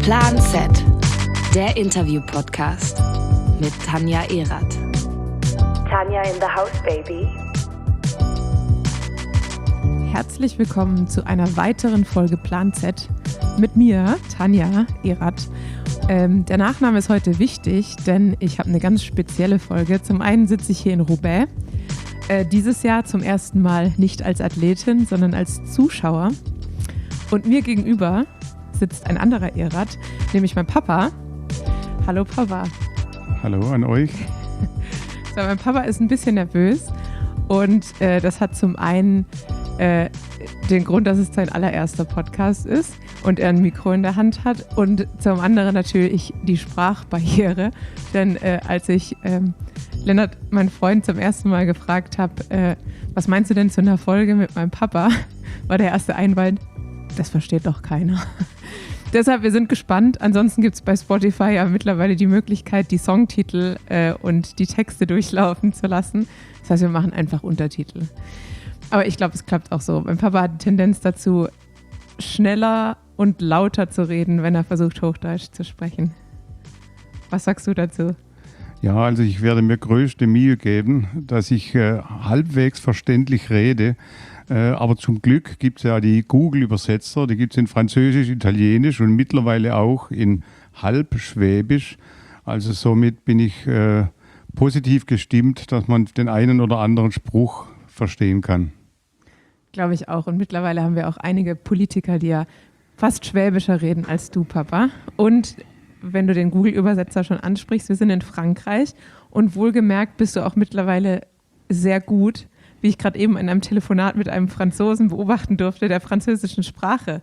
Plan Z, der Interview-Podcast mit Tanja Erath. Tanja in the house, baby. Herzlich willkommen zu einer weiteren Folge Plan Z mit mir, Tanja Erath. Der Nachname ist heute wichtig, denn ich habe eine ganz spezielle Folge. Zum einen sitze ich hier in Roubaix, dieses Jahr zum ersten Mal nicht als Athletin, sondern als Zuschauer. Und mir gegenüber sitzt ein anderer Erath, nämlich mein Papa. Hallo Papa. Hallo an euch. So, mein Papa ist ein bisschen nervös und das hat zum einen den Grund, dass es sein allererster Podcast ist und er ein Mikro in der Hand hat und zum anderen natürlich die Sprachbarriere, denn als ich Lennart, meinen Freund, zum ersten Mal gefragt habe, was meinst du denn zu einer Folge mit meinem Papa, war der erste Einwand, das versteht doch keiner. Deshalb, wir sind gespannt. Ansonsten gibt es bei Spotify ja mittlerweile die Möglichkeit, die Songtitel und die Texte durchlaufen zu lassen. Das heißt, wir machen einfach Untertitel. Aber ich glaube, es klappt auch so. Mein Papa hat die Tendenz dazu, schneller und lauter zu reden, wenn er versucht, Hochdeutsch zu sprechen. Was sagst du dazu? Ja, also ich werde mir größte Mühe geben, dass ich halbwegs verständlich rede. Aber zum Glück gibt es ja die Google-Übersetzer, die gibt es in Französisch, Italienisch und mittlerweile auch in Halbschwäbisch. Also somit bin ich positiv gestimmt, dass man den einen oder anderen Spruch verstehen kann. Glaube ich auch. Und mittlerweile haben wir auch einige Politiker, die ja fast schwäbischer reden als du, Papa. Und wenn du den Google-Übersetzer schon ansprichst, wir sind in Frankreich und wohlgemerkt bist du auch mittlerweile sehr gut, wie ich gerade eben in einem Telefonat mit einem Franzosen beobachten durfte, der französischen Sprache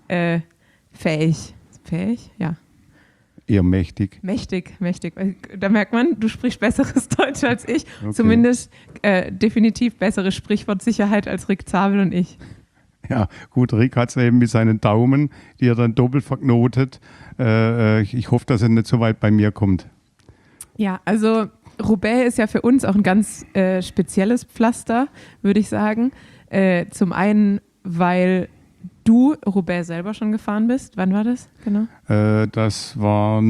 fähig? Ja. Eher mächtig. Mächtig. Da merkt man, du sprichst besseres Deutsch als ich. Okay. Zumindest definitiv bessere Sprichwortsicherheit als Rick Zabel und ich. Ja, gut, Rick hat es eben mit seinen Daumen, die er dann doppelt verknotet. Ich hoffe, dass er nicht so weit bei mir kommt. Ja, also Roubaix ist ja für uns auch ein ganz spezielles Pflaster, würde ich sagen. Zum einen, weil du Roubaix selber schon gefahren bist. Wann war das genau? Das war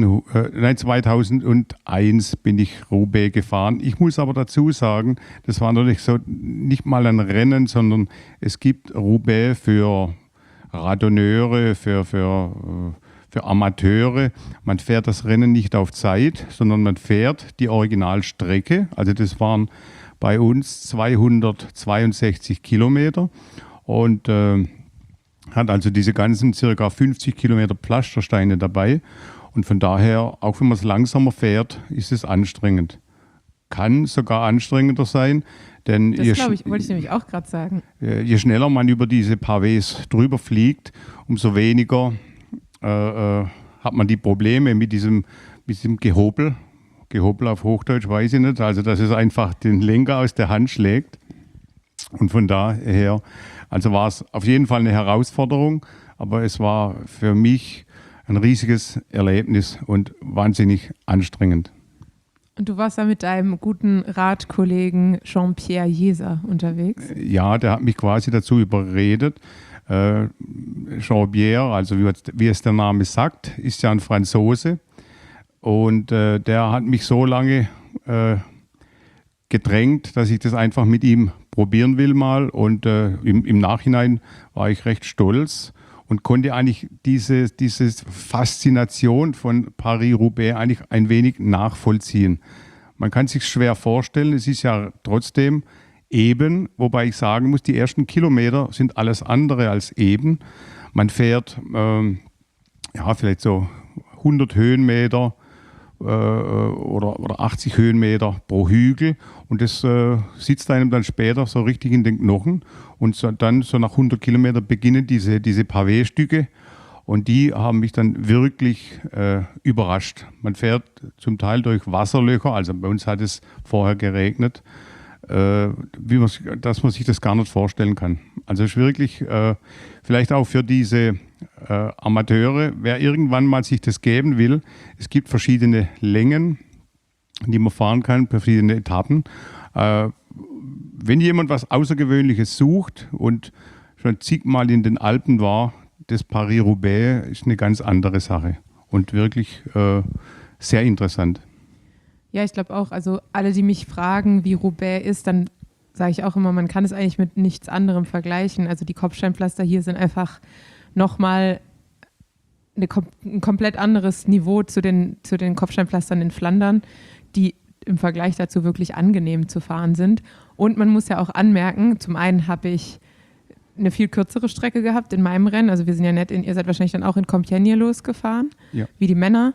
2001 bin ich Roubaix gefahren. Ich muss aber dazu sagen, das war noch nicht mal ein Rennen, sondern es gibt Roubaix für Randonneure, für Amateure. Man fährt das Rennen nicht auf Zeit, sondern man fährt die Originalstrecke. Also das waren bei uns 262 Kilometer und hat also diese ganzen circa 50 Kilometer Pflastersteine dabei. Und von daher, auch wenn man es langsamer fährt, ist es anstrengend. Kann sogar anstrengender sein. Denn das wollte ich nämlich auch gerade sagen. Je schneller man über diese Pavés drüber fliegt, umso weniger hat man die Probleme mit diesem Gehobel. Gehobel auf Hochdeutsch weiß ich nicht. Also dass es einfach den Lenker aus der Hand schlägt. Und von daher, also war es auf jeden Fall eine Herausforderung, aber es war für mich ein riesiges Erlebnis und wahnsinnig anstrengend. Und du warst da mit deinem guten Radkollegen Jean-Pierre Jeser unterwegs? Ja, der hat mich quasi dazu überredet. Jean-Pierre, also wie es der Name sagt, ist ja ein Franzose und der hat mich so lange gedrängt, dass ich das einfach mit ihm probieren will mal und im Nachhinein war ich recht stolz und konnte eigentlich diese Faszination von Paris-Roubaix eigentlich ein wenig nachvollziehen. Man kann sich schwer vorstellen, es ist ja trotzdem eben, wobei ich sagen muss, die ersten Kilometer sind alles andere als eben. Man fährt vielleicht so 100 Höhenmeter oder 80 Höhenmeter pro Hügel und das sitzt einem dann später so richtig in den Knochen und dann so nach 100 Kilometern beginnen diese Pavé-Stücke und die haben mich dann wirklich überrascht. Man fährt zum Teil durch Wasserlöcher, also bei uns hat es vorher geregnet, dass man sich das gar nicht vorstellen kann. Also es ist wirklich vielleicht auch für diese Amateure, wer irgendwann mal sich das geben will, es gibt verschiedene Längen, die man fahren kann, verschiedene Etappen. Wenn jemand was Außergewöhnliches sucht und schon zigmal in den Alpen war, das Paris-Roubaix ist eine ganz andere Sache und wirklich sehr interessant. Ja, ich glaube auch. Also alle, die mich fragen, wie Roubaix ist, dann sage ich auch immer, man kann es eigentlich mit nichts anderem vergleichen. Also die Kopfsteinpflaster hier sind einfach nochmal ein komplett anderes Niveau zu den Kopfsteinpflastern in Flandern, die im Vergleich dazu wirklich angenehm zu fahren sind. Und man muss ja auch anmerken, zum einen habe ich eine viel kürzere Strecke gehabt in meinem Rennen. Also wir sind ja nett, ihr seid wahrscheinlich dann auch in Compiègne losgefahren, wie die Männer.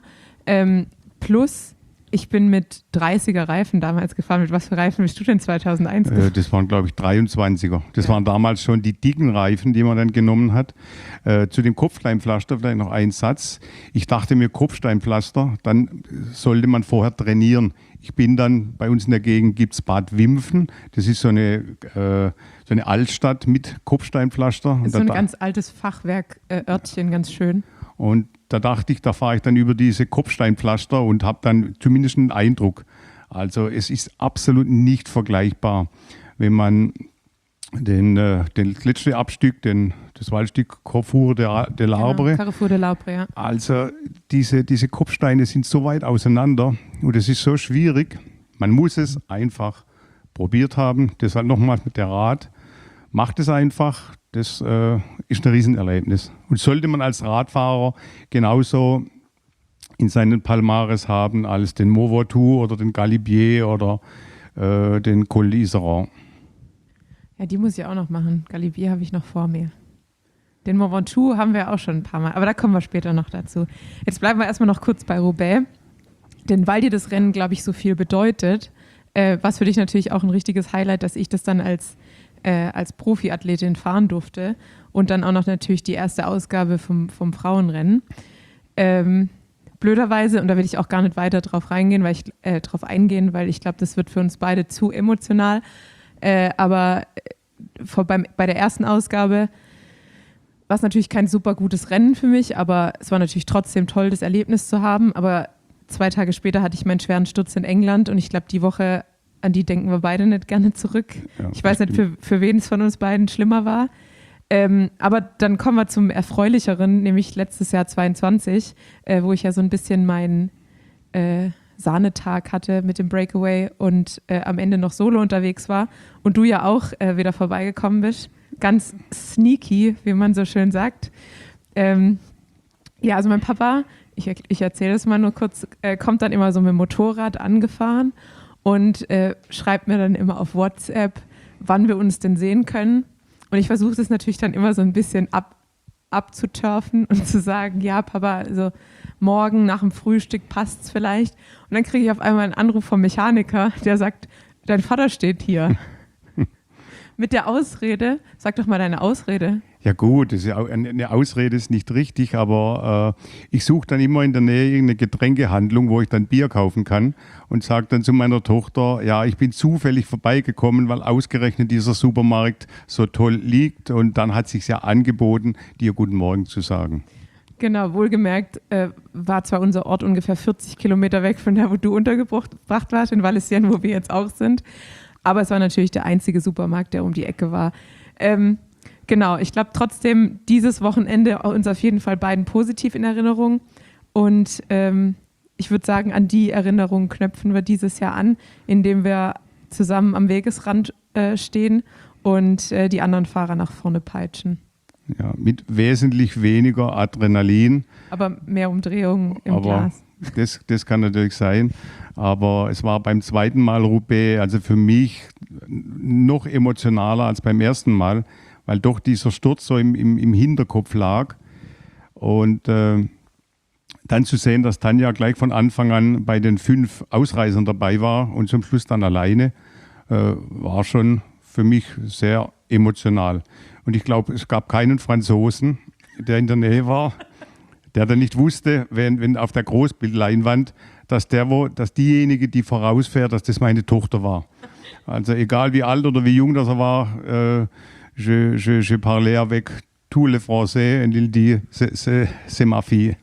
Plus ich bin mit 30er Reifen damals gefahren. Mit was für Reifen bist du denn 2001 gefahren? Das waren, glaube ich, 23er. Das waren damals schon die dicken Reifen, die man dann genommen hat. Zu dem Kopfsteinpflaster vielleicht noch ein Satz. Ich dachte mir, Kopfsteinpflaster, dann sollte man vorher trainieren. Ich bin dann, bei uns in der Gegend gibt es Bad Wimpfen. Das ist so eine Altstadt mit Kopfsteinpflaster. Das ist so ein ganz altes Fachwerk-Örtchen, ganz schön. Und da dachte ich, da fahre ich dann über diese Kopfsteinpflaster und habe dann zumindest einen Eindruck. Also es ist absolut nicht vergleichbar, wenn man den letzten Abstieg, das Waldstück Carrefour de l'Arbre. Genau, Carrefour de l'Arbre, ja. Also diese Kopfsteine sind so weit auseinander und es ist so schwierig. Man muss es einfach probiert haben. Deshalb nochmal mit der Rat. Macht es einfach. Das ist ein Riesenerlebnis. Und sollte man als Radfahrer genauso in seinen Palmares haben als den Mont Ventoux oder den Galibier oder den Col d'Iseran. Ja, die muss ich auch noch machen. Galibier habe ich noch vor mir. Den Mont Ventoux haben wir auch schon ein paar Mal, aber da kommen wir später noch dazu. Jetzt bleiben wir erstmal noch kurz bei Roubaix, denn weil dir das Rennen, glaube ich, so viel bedeutet, was für dich natürlich auch ein richtiges Highlight, dass ich das dann als Profiathletin fahren durfte und dann auch noch natürlich die erste Ausgabe vom Frauenrennen. Blöderweise, und da will ich auch gar nicht weiter drauf eingehen, weil ich glaube, das wird für uns beide zu emotional. Aber bei der ersten Ausgabe war es natürlich kein super gutes Rennen für mich, aber es war natürlich trotzdem toll, das Erlebnis zu haben. Aber 2 Tage später hatte ich meinen schweren Sturz in England und ich glaube, die Woche, an die denken wir beide nicht gerne zurück. Ja, ich weiß nicht, für wen es von uns beiden schlimmer war. Aber dann kommen wir zum Erfreulicheren, nämlich letztes Jahr 22, wo ich ja so ein bisschen meinen Sahnetag hatte mit dem Breakaway und am Ende noch solo unterwegs war und du ja auch wieder vorbeigekommen bist. Ganz sneaky, wie man so schön sagt. Ja, also mein Papa, ich erzähle es mal nur kurz, kommt dann immer so mit dem Motorrad angefahren und schreibt mir dann immer auf WhatsApp, wann wir uns denn sehen können. Und ich versuche das natürlich dann immer so ein bisschen abzuturfen und zu sagen, ja, Papa, also morgen nach dem Frühstück passt es vielleicht. Und dann kriege ich auf einmal einen Anruf vom Mechaniker, der sagt, dein Vater steht hier. Mit der Ausrede, sag doch mal deine Ausrede. Ja gut, das ist ja eine Ausrede ist nicht richtig, aber ich suche dann immer in der Nähe irgendeine Getränkehandlung, wo ich dann Bier kaufen kann und sage dann zu meiner Tochter, ja, ich bin zufällig vorbeigekommen, weil ausgerechnet dieser Supermarkt so toll liegt und dann hat es sich ja angeboten, dir guten Morgen zu sagen. Genau, wohlgemerkt war zwar unser Ort ungefähr 40 Kilometer weg von da, wo du untergebracht warst, in Valenciennes, wo wir jetzt auch sind. Aber es war natürlich der einzige Supermarkt, der um die Ecke war. Genau, ich glaube trotzdem, dieses Wochenende uns auf jeden Fall beiden positiv in Erinnerung. Und ich würde sagen, an die Erinnerungen knöpfen wir dieses Jahr an, indem wir zusammen am Wegesrand stehen und die anderen Fahrer nach vorne peitschen. Ja, mit wesentlich weniger Adrenalin. Aber mehr Umdrehungen im Glas. Das kann natürlich sein. Aber es war beim zweiten Mal Roubaix, also für mich noch emotionaler als beim ersten Mal, weil doch dieser Sturz so im Hinterkopf lag. Und dann zu sehen, dass Tanja gleich von Anfang an bei den 5 Ausreisern dabei war und zum Schluss dann alleine, war schon für mich sehr emotional. Und ich glaube, es gab keinen Franzosen, der in der Nähe war, der dann nicht wusste, wenn auf der Großbildleinwand, dass diejenige, die vorausfährt, dass das meine Tochter war. Also egal wie alt oder wie jung das er war, je parlais avec tous les Français und il dit, c'est ma fille.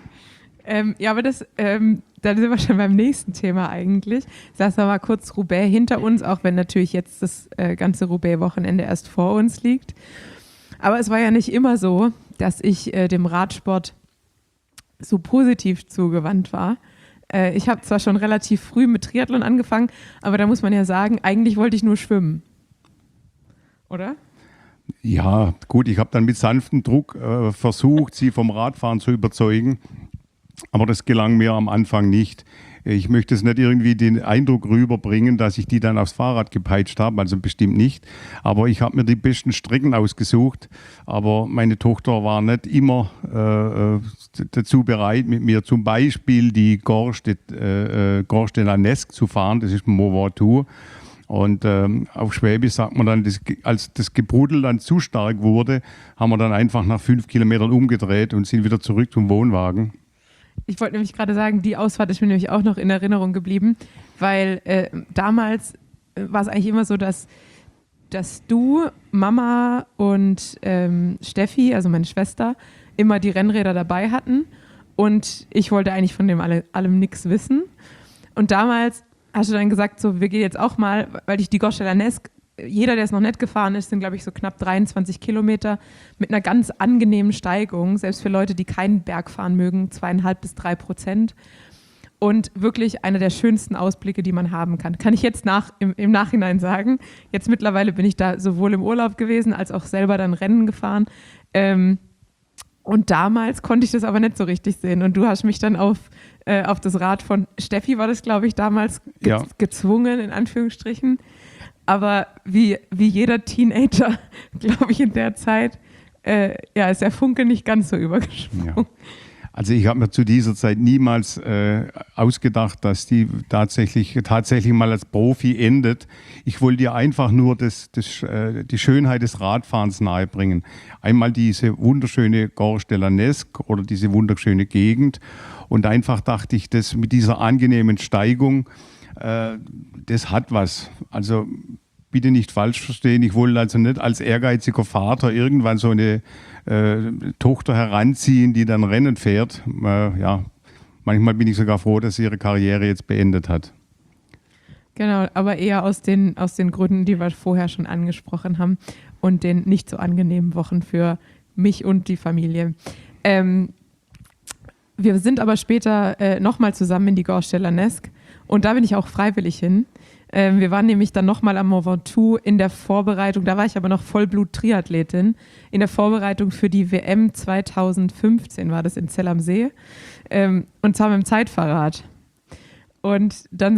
Ja, aber da sind wir schon beim nächsten Thema eigentlich. Lassen wir mal kurz Roubaix hinter uns, auch wenn natürlich jetzt das ganze Roubaix-Wochenende erst vor uns liegt. Aber es war ja nicht immer so, dass ich dem Radsport so positiv zugewandt war. Ich habe zwar schon relativ früh mit Triathlon angefangen, aber da muss man ja sagen, eigentlich wollte ich nur schwimmen. Oder? Ja, gut, ich habe dann mit sanftem Druck versucht, sie vom Radfahren zu überzeugen, aber das gelang mir am Anfang nicht. Ich möchte es nicht irgendwie den Eindruck rüberbringen, dass ich die dann aufs Fahrrad gepeitscht habe, also bestimmt nicht. Aber ich habe mir die besten Strecken ausgesucht, aber meine Tochter war nicht immer dazu bereit, mit mir zum Beispiel die Gorge de la Nesque zu fahren, das ist ein Mont Ventoux. Und auf Schwäbisch sagt man dann, als das Gebrudel dann zu stark wurde, haben wir dann einfach nach 5 Kilometern umgedreht und sind wieder zurück zum Wohnwagen. Ich wollte nämlich gerade sagen, die Ausfahrt ist mir nämlich auch noch in Erinnerung geblieben, weil damals war es eigentlich immer so, dass du, Mama und Steffi, also meine Schwester, immer die Rennräder dabei hatten und ich wollte eigentlich von dem allem nichts wissen. Und damals hast du dann gesagt, so, wir gehen jetzt auch mal, weil ich die Gorge de la Nesque, jeder, der es noch nicht gefahren ist, sind, glaube ich, so knapp 23 Kilometer mit einer ganz angenehmen Steigung, selbst für Leute, die keinen Berg fahren mögen, 2,5 bis 3%. Und wirklich einer der schönsten Ausblicke, die man haben kann. Kann ich jetzt im Nachhinein sagen. Jetzt mittlerweile bin ich da sowohl im Urlaub gewesen, als auch selber dann Rennen gefahren. Und damals konnte ich das aber nicht so richtig sehen. Und du hast mich dann auf das Rad von Steffi, war das, glaube ich, damals gezwungen, in Anführungsstrichen. Aber wie jeder Teenager, glaube ich, in der Zeit, ist der Funke nicht ganz so übergesprungen. Ja. Also ich habe mir zu dieser Zeit niemals ausgedacht, dass die tatsächlich mal als Profi endet. Ich wollte dir einfach nur die Schönheit des Radfahrens nahebringen. Einmal diese wunderschöne Gorge de la Nesque oder diese wunderschöne Gegend. Und einfach dachte ich, das mit dieser angenehmen Steigung, das hat was. Also bitte nicht falsch verstehen. Ich wollte also nicht als ehrgeiziger Vater irgendwann so eine Tochter heranziehen, die dann Rennen fährt. Manchmal bin ich sogar froh, dass sie ihre Karriere jetzt beendet hat. Genau, aber eher aus den Gründen, die wir vorher schon angesprochen haben und den nicht so angenehmen Wochen für mich und die Familie. Wir sind aber später nochmal zusammen in die Gorge de la Nesque und da bin ich auch freiwillig hin. Wir waren nämlich dann nochmal am Mont Ventoux in der Vorbereitung, da war ich aber noch Vollblut-Triathletin, in der Vorbereitung für die WM 2015 war das in Zell am See, und zwar mit dem Zeitfahrrad. Und dann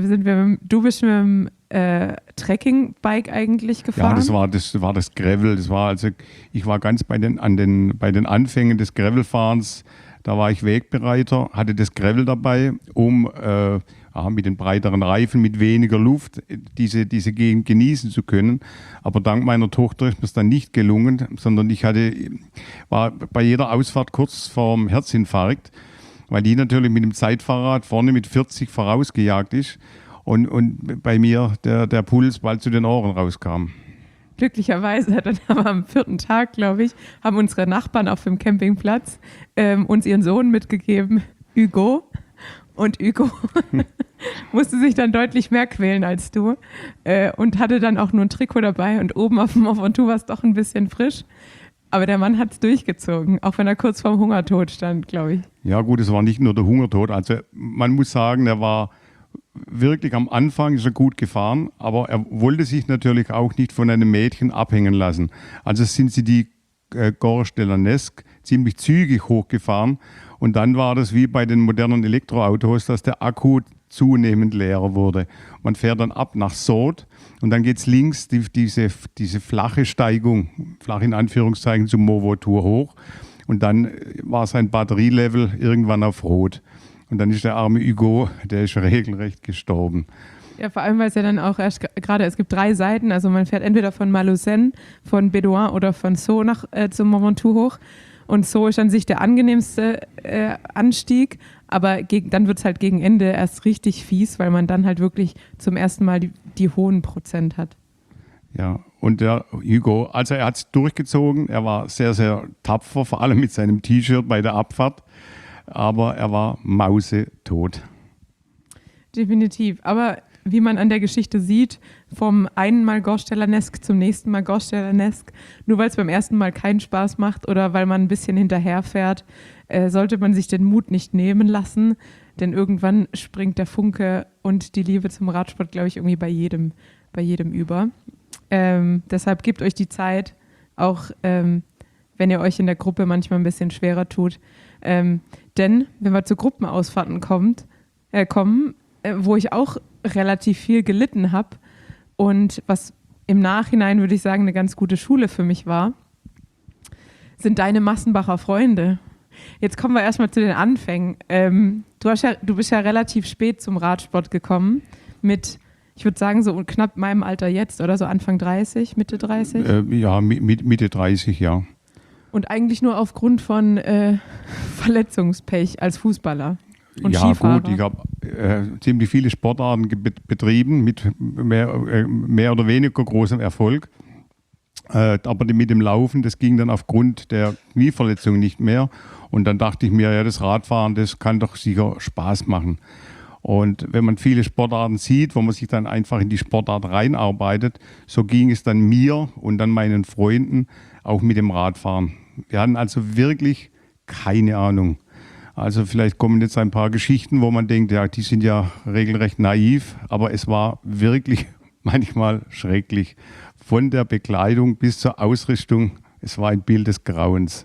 du bist mit dem Trekkingbike eigentlich gefahren? Ja, das war das Gravel. Ich war ganz bei den Anfängen des Gravelfahrens. Da war ich Wegbereiter, hatte das Gravel dabei, um mit den breiteren Reifen, mit weniger Luft diese Gegend genießen zu können. Aber dank meiner Tochter ist mir es dann nicht gelungen, sondern ich war bei jeder Ausfahrt kurz vorm Herzinfarkt, weil die natürlich mit dem Zeitfahrrad vorne mit 40 vorausgejagt ist und bei mir der Puls bald zu den Ohren rauskam. Glücklicherweise, dann aber am 4. Tag, glaube ich, haben unsere Nachbarn auf dem Campingplatz uns ihren Sohn mitgegeben, Hugo. Und Hugo musste sich dann deutlich mehr quälen als du und hatte dann auch nur ein Trikot dabei und oben auf dem Mont Ventoux war es doch ein bisschen frisch. Aber der Mann hat es durchgezogen, auch wenn er kurz vorm Hungertod stand, glaube ich. Ja gut, es war nicht nur der Hungertod. Also man muss sagen, er war wirklich am Anfang ist er gut gefahren, aber er wollte sich natürlich auch nicht von einem Mädchen abhängen lassen. Also sind sie die Gorge de la Nesque ziemlich zügig hochgefahren und dann war das wie bei den modernen Elektroautos, dass der Akku zunehmend leerer wurde. Man fährt dann ab nach Sod und dann geht es links diese flache Steigung, flach in Anführungszeichen, zum Mont Ventoux hoch und dann war sein Batterielevel irgendwann auf Rot. Und dann ist der arme Hugo, der ist regelrecht gestorben. Ja, vor allem, weil es ja dann auch es gibt 3 Seiten, also man fährt entweder von Malaucène, von Bédoin oder von Sceaux zum Mont Ventoux hoch. Und Sceaux ist an sich der angenehmste Anstieg, aber dann wird es halt gegen Ende erst richtig fies, weil man dann halt wirklich zum ersten Mal die hohen Prozent hat. Ja, und der Hugo, also er hat es durchgezogen, er war sehr, sehr tapfer, vor allem mit seinem T-Shirt bei der Abfahrt. Aber er war mausetot. Definitiv. Aber wie man an der Geschichte sieht, vom einen Mal Gorstelernesk zum nächsten Mal Gorstelernesk, nur weil es beim ersten Mal keinen Spaß macht oder weil man ein bisschen hinterherfährt, sollte man sich den Mut nicht nehmen lassen, denn irgendwann springt der Funke und die Liebe zum Radsport, glaube ich, irgendwie bei jedem über. Deshalb gebt euch die Zeit, auch wenn ihr euch in der Gruppe manchmal ein bisschen schwerer tut. Denn wenn wir zu Gruppenausfahrten kommen, wo ich auch relativ viel gelitten habe und was im Nachhinein, würde ich sagen, eine ganz gute Schule für mich war, sind deine Massenbacher Freunde. Jetzt kommen wir erstmal zu den Anfängen. Du bist ja relativ spät zum Radsport gekommen, mit, ich würde sagen, so knapp meinem Alter jetzt oder so Anfang 30, Mitte 30? Ja, Mitte 30, ja. Und eigentlich nur aufgrund von Verletzungspech als Fußballer und ja, Skifahrer. Gut, ich habe ziemlich viele Sportarten betrieben, mit mehr oder weniger großem Erfolg. Aber mit dem Laufen, das ging dann aufgrund der Knieverletzung nicht mehr. Und dann dachte ich mir, ja, das Radfahren, das kann doch sicher Spaß machen. Und wenn man viele Sportarten sieht, wo man sich dann einfach in die Sportart reinarbeitet, so ging es dann mir und dann meinen Freunden auch mit dem Radfahren. Wir hatten also wirklich keine Ahnung. Also vielleicht kommen jetzt ein paar Geschichten, wo man denkt, ja, die sind ja regelrecht naiv, aber es war wirklich manchmal schrecklich. Von der Bekleidung bis zur Ausrüstung, es war ein Bild des Grauens.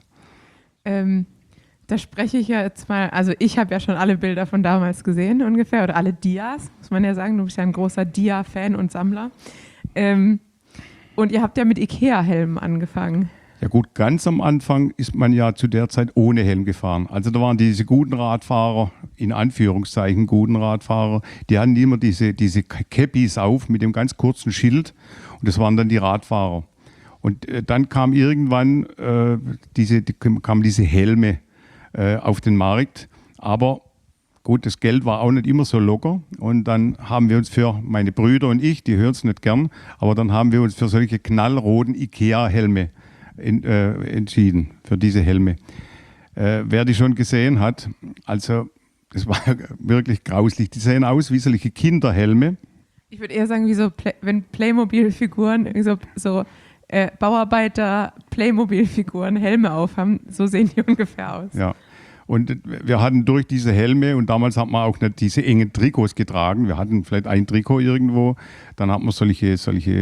Da spreche ich ja jetzt mal, also ich habe ja schon alle Bilder von damals gesehen ungefähr, oder alle Dias, muss man ja sagen, du bist ja ein großer Dia-Fan und Sammler. Und ihr habt ja mit Ikea-Helmen angefangen. Ja gut, ganz am Anfang ist man ja zu der Zeit ohne Helm gefahren. Also da waren diese guten Radfahrer, in Anführungszeichen guten Radfahrer, die hatten immer diese Käppis auf mit dem ganz kurzen Schild und das waren dann die Radfahrer. Und dann kam irgendwann kamen diese Helme auf den Markt, aber gut, das Geld war auch nicht immer so locker und dann haben wir uns für, meine Brüder und ich, die hören es nicht gern, aber dann haben wir uns für solche knallroten Ikea-Helme entschieden, für diese Helme. Wer die schon gesehen hat, also das war wirklich grauslich, die sehen aus wie solche Kinderhelme. Ich würde eher sagen, wie so, wenn Playmobil-Figuren, so Bauarbeiter, Playmobil-Figuren Helme aufhaben, so sehen die ungefähr aus. Ja. Und wir hatten durch diese Helme, und damals hat man auch nicht diese engen Trikots getragen, wir hatten vielleicht ein Trikot irgendwo, dann hat man solche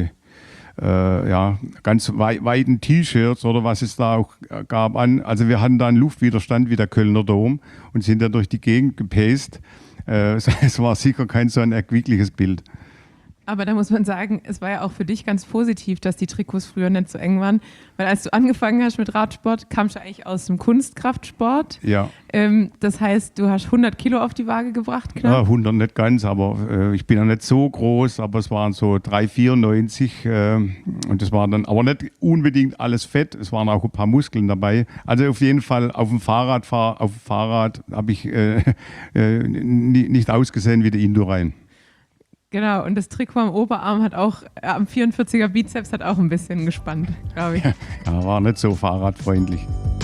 ganz weiten T-Shirts oder was es da auch gab an. Also wir hatten da einen Luftwiderstand wie der Kölner Dom und sind da durch die Gegend gepäst. Es war sicher kein so ein erquickliches Bild. Aber da muss man sagen, es war ja auch für dich ganz positiv, dass die Trikots früher nicht so eng waren. Weil als du angefangen hast mit Radsport, kamst du eigentlich aus dem Kunstkraftsport. Ja. Das heißt, du hast 100 Kilo auf die Waage gebracht, knapp? Ja, 100 nicht ganz, aber ich bin ja nicht so groß, aber es waren so 3,94 und das war dann aber nicht unbedingt alles Fett, es waren auch ein paar Muskeln dabei. Also auf jeden Fall auf dem Fahrrad habe ich nicht ausgesehen wie der Indurain. Genau, und das Trikot am Oberarm hat auch, am 44er Bizeps hat auch ein bisschen gespannt, glaube ich. Ja, war nicht so fahrradfreundlich.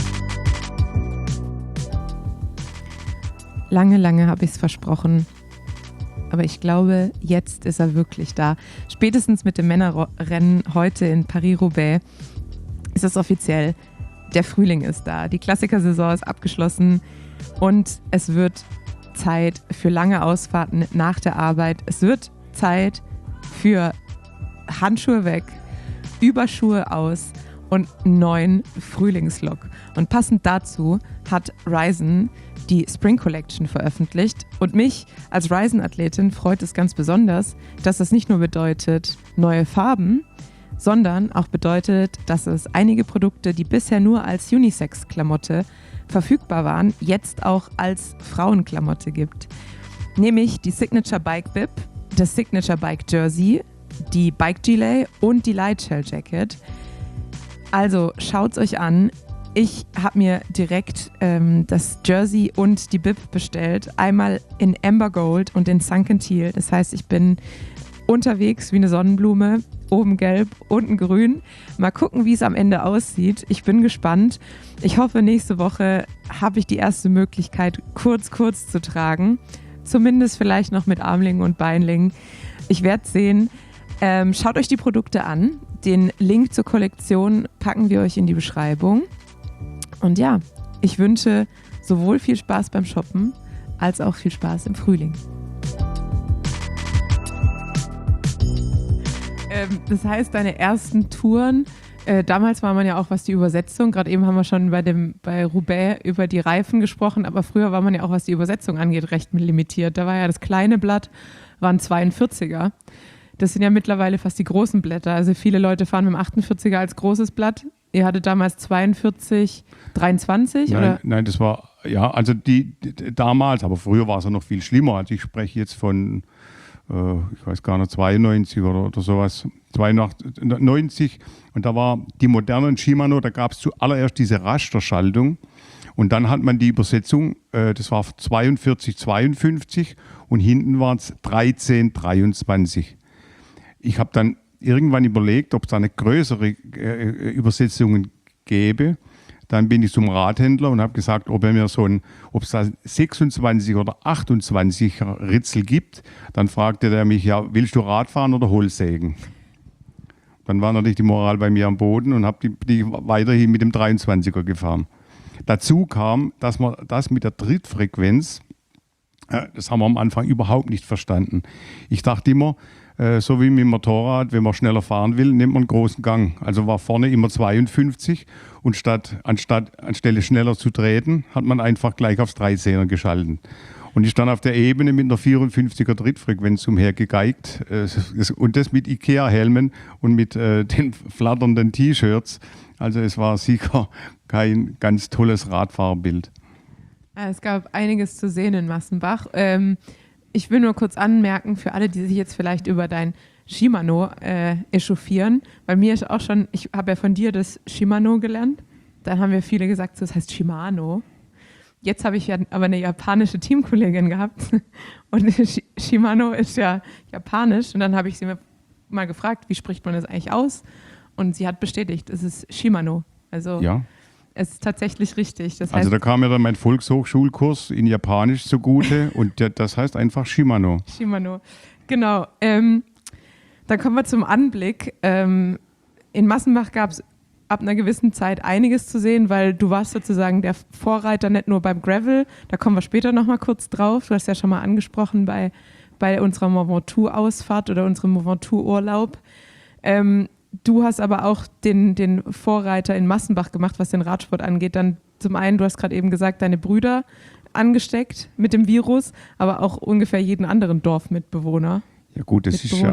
Lange habe ich es versprochen, aber ich glaube, jetzt ist er wirklich da. Spätestens mit dem Männerrennen heute in Paris-Roubaix ist es offiziell. Der Frühling ist da, die Klassikersaison ist abgeschlossen und es wird Zeit für lange Ausfahrten nach der Arbeit. Es wird Zeit für Handschuhe weg, Überschuhe aus und einen neuen Frühlingslook. Und passend dazu hat Ryzen die Spring Collection veröffentlicht. Und mich als Ryzen-Athletin freut es ganz besonders, dass das nicht nur bedeutet neue Farben, sondern auch bedeutet, dass es einige Produkte, die bisher nur als Unisex-Klamotte verfügbar waren, jetzt auch als Frauenklamotte gibt. Nämlich die Signature Bike Bib, das Signature Bike Jersey, die Bike Gilet und die Lightshell Jacket. Also schaut's euch an. Ich habe mir direkt das Jersey und die Bib bestellt. Einmal in Amber Gold und in Sunken Teal. Das heißt, ich bin unterwegs wie eine Sonnenblume. Oben gelb, unten grün. Mal gucken, wie es am Ende aussieht. Ich bin gespannt. Ich hoffe, nächste Woche habe ich die erste Möglichkeit, kurz zu tragen. Zumindest vielleicht noch mit Armlingen und Beinlingen. Ich werde sehen. Schaut euch die Produkte an. Den Link zur Kollektion packen wir euch in die Beschreibung. Und ja, ich wünsche sowohl viel Spaß beim Shoppen als auch viel Spaß im Frühling. Das heißt, deine ersten Touren, damals war man ja auch, was die Übersetzung, gerade eben haben wir schon bei Roubaix über die Reifen gesprochen, aber früher war man ja auch, was die Übersetzung angeht, recht limitiert. Da war ja das kleine Blatt, waren 42er. Das sind ja mittlerweile fast die großen Blätter. Also viele Leute fahren mit dem 48er als großes Blatt. Ihr hattet damals 42, 23? Nein, das war, ja, also damals, aber früher war es ja noch viel schlimmer. Also ich spreche jetzt von, ich weiß gar nicht, 92 oder sowas, 92. Und da war die modernen Shimano, da gab es zuallererst diese Rasterschaltung. Und dann hat man die Übersetzung, das war 42, 52 und hinten waren es 13, 23. Ich habe dann irgendwann überlegt, ob es da eine größere Übersetzungen gäbe. Dann bin ich zum Radhändler und habe gesagt, ob es da 26 oder 28 Ritzel gibt. Dann fragte der mich, ja, willst du Rad fahren oder Holzsägen? Dann war natürlich die Moral bei mir am Boden und habe die weiterhin mit dem 23er gefahren. Dazu kam, dass man das mit der Trittfrequenz, das haben wir am Anfang überhaupt nicht verstanden. Ich dachte immer, so wie mit dem Motorrad, wenn man schneller fahren will, nimmt man einen großen Gang. Also war vorne immer 52 und anstelle schneller zu treten, hat man einfach gleich aufs 13er geschalten. Und ich stand auf der Ebene mit einer 54er Trittfrequenz umhergegeigt und das mit Ikea-Helmen und mit den flatternden T-Shirts. Also es war sicher kein ganz tolles Radfahrbild. Es gab einiges zu sehen in Massenbach. Ich will nur kurz anmerken, für alle, die sich jetzt vielleicht über dein Shimano echauffieren, weil mir ist auch schon, ich habe ja von dir das Shimano gelernt, dann haben wir viele gesagt, das heißt Shimano. Jetzt habe ich ja aber eine japanische Teamkollegin gehabt und Shimano ist ja japanisch und dann habe ich sie mir mal gefragt, wie spricht man das eigentlich aus? Und sie hat bestätigt, es ist Shimano. Also ja. Es ist tatsächlich richtig. Das heißt, also da kam mir dann mein Volkshochschulkurs in Japanisch zugute und das heißt einfach Shimano. Shimano, genau. Dann kommen wir zum Anblick. In Massenbach gab es ab einer gewissen Zeit einiges zu sehen, weil du warst sozusagen der Vorreiter nicht nur beim Gravel, da kommen wir später nochmal kurz drauf. Du hast ja schon mal angesprochen bei unserer Mont Ventoux-Ausfahrt oder unserem Mont Ventoux-Urlaub. Du hast aber auch den Vorreiter in Massenbach gemacht, was den Radsport angeht. Dann zum einen, du hast gerade eben gesagt, deine Brüder angesteckt mit dem Virus, aber auch ungefähr jeden anderen Dorfmitbewohner. Ja gut, das ist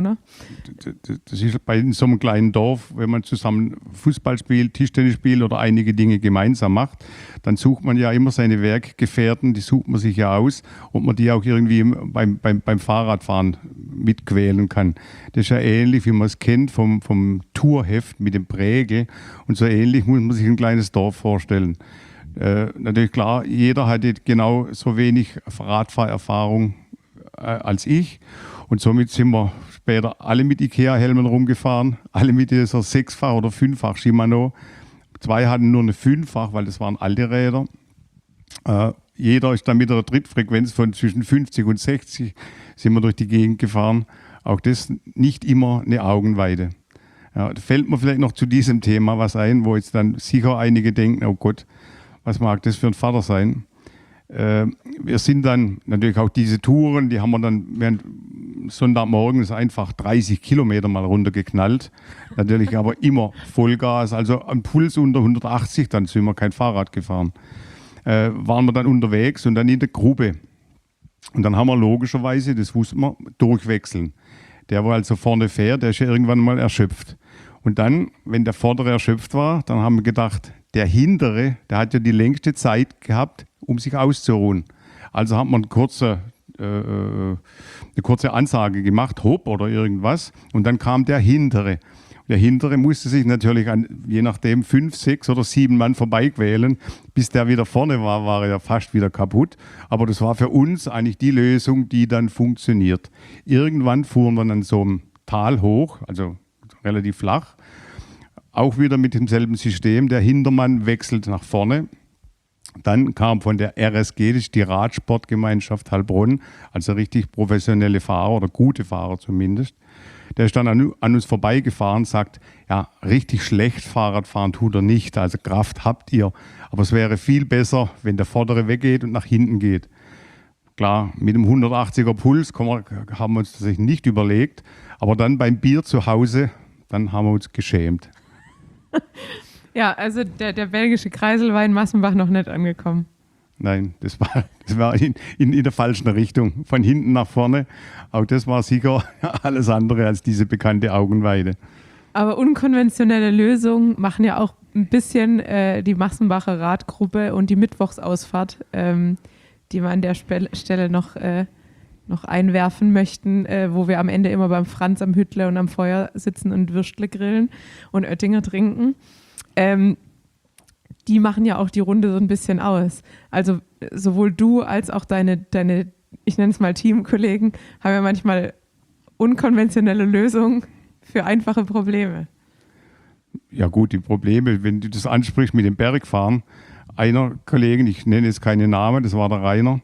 bei so einem kleinen Dorf, wenn man zusammen Fußball spielt, Tischtennis spielt oder einige Dinge gemeinsam macht, dann sucht man ja immer seine Werkgefährten, die sucht man sich ja aus, ob man die auch irgendwie beim Fahrradfahren mitquälen kann. Das ist ja ähnlich, wie man es kennt vom Tourheft mit dem Prägel und so ähnlich muss man sich ein kleines Dorf vorstellen. Natürlich klar, jeder hatte genau so wenig Radfahrerfahrung als ich. Und somit sind wir später alle mit Ikea-Helmen rumgefahren, alle mit dieser 6-fach oder 5-fach Shimano. 2 hatten nur eine 5-fach, weil das waren alte Räder. Jeder ist dann mit einer Trittfrequenz von zwischen 50 und 60 sind wir durch die Gegend gefahren. Auch das nicht immer eine Augenweide. Ja, da fällt mir vielleicht noch zu diesem Thema was ein, wo jetzt dann sicher einige denken, oh Gott, was mag das für ein Vater sein? Wir sind dann natürlich auch diese Touren, die haben wir dann während Sonntagmorgens einfach 30 Kilometer mal runtergeknallt. Natürlich aber immer Vollgas, also am Puls unter 180, dann sind wir kein Fahrrad gefahren. Waren wir dann unterwegs und dann in der Grube. Und dann haben wir logischerweise, das wussten wir, durchwechseln. Der, wo also vorne fährt, der ist ja irgendwann mal erschöpft. Und dann, wenn der Vordere erschöpft war, dann haben wir gedacht, der Hintere, der hat ja die längste Zeit gehabt, um sich auszuruhen. Also hat man eine kurze Ansage gemacht, hopp oder irgendwas, und dann kam der Hintere. Der Hintere musste sich natürlich je nachdem 5, 6 oder 7 Mann vorbeiquälen. Bis der wieder vorne war, war er ja fast wieder kaputt. Aber das war für uns eigentlich die Lösung, die dann funktioniert. Irgendwann fuhren wir dann so ein Tal hoch, also relativ flach. Auch wieder mit demselben System. Der Hintermann wechselt nach vorne. Dann kam von der RSG, das ist die Radsportgemeinschaft Heilbronn, also richtig professionelle Fahrer oder gute Fahrer zumindest. Der ist dann an uns vorbeigefahren, sagt, ja, richtig schlecht Fahrrad fahren tut er nicht, also Kraft habt ihr. Aber es wäre viel besser, wenn der Vordere weggeht und nach hinten geht. Klar, mit dem 180er Puls haben wir uns das nicht überlegt, aber dann beim Bier zu Hause, dann haben wir uns geschämt. Ja, also der belgische Kreisel war in Massenbach noch nicht angekommen. Nein, das war in der falschen Richtung, von hinten nach vorne. Auch das war sicher alles andere als diese bekannte Augenweide. Aber unkonventionelle Lösungen machen ja auch ein bisschen die Massenbacher Radgruppe und die Mittwochsausfahrt, die wir an der Stelle noch einwerfen möchten, wo wir am Ende immer beim Franz am Hüttle und am Feuer sitzen und Würstle grillen und Oettinger trinken. Die machen ja auch die Runde so ein bisschen aus. Also sowohl du als auch deine ich nenne es mal Teamkollegen, haben ja manchmal unkonventionelle Lösungen für einfache Probleme. Ja gut, die Probleme, wenn du das ansprichst mit dem Bergfahren, einer Kollegen, ich nenne jetzt keinen Namen, das war der Rainer,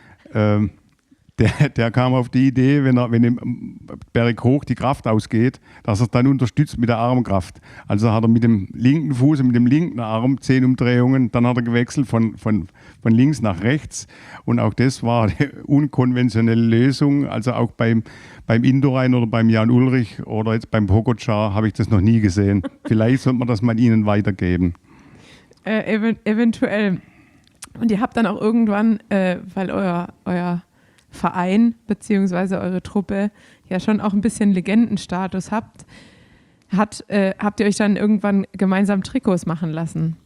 der kam auf die Idee, wenn im Berg hoch die Kraft ausgeht, dass er es dann unterstützt mit der Armkraft. Also hat er mit dem linken Fuß und mit dem linken Arm 10 Umdrehungen, dann hat er gewechselt von links nach rechts. Und auch das war eine unkonventionelle Lösung. Also auch beim Indorain oder beim Jan Ulrich oder jetzt beim Pogačar habe ich das noch nie gesehen. Vielleicht sollte man das mal ihnen weitergeben. Eventuell. Und ihr habt dann auch irgendwann, weil euer Verein bzw. eure Truppe ja schon auch ein bisschen Legendenstatus habt ihr euch dann irgendwann gemeinsam Trikots machen lassen?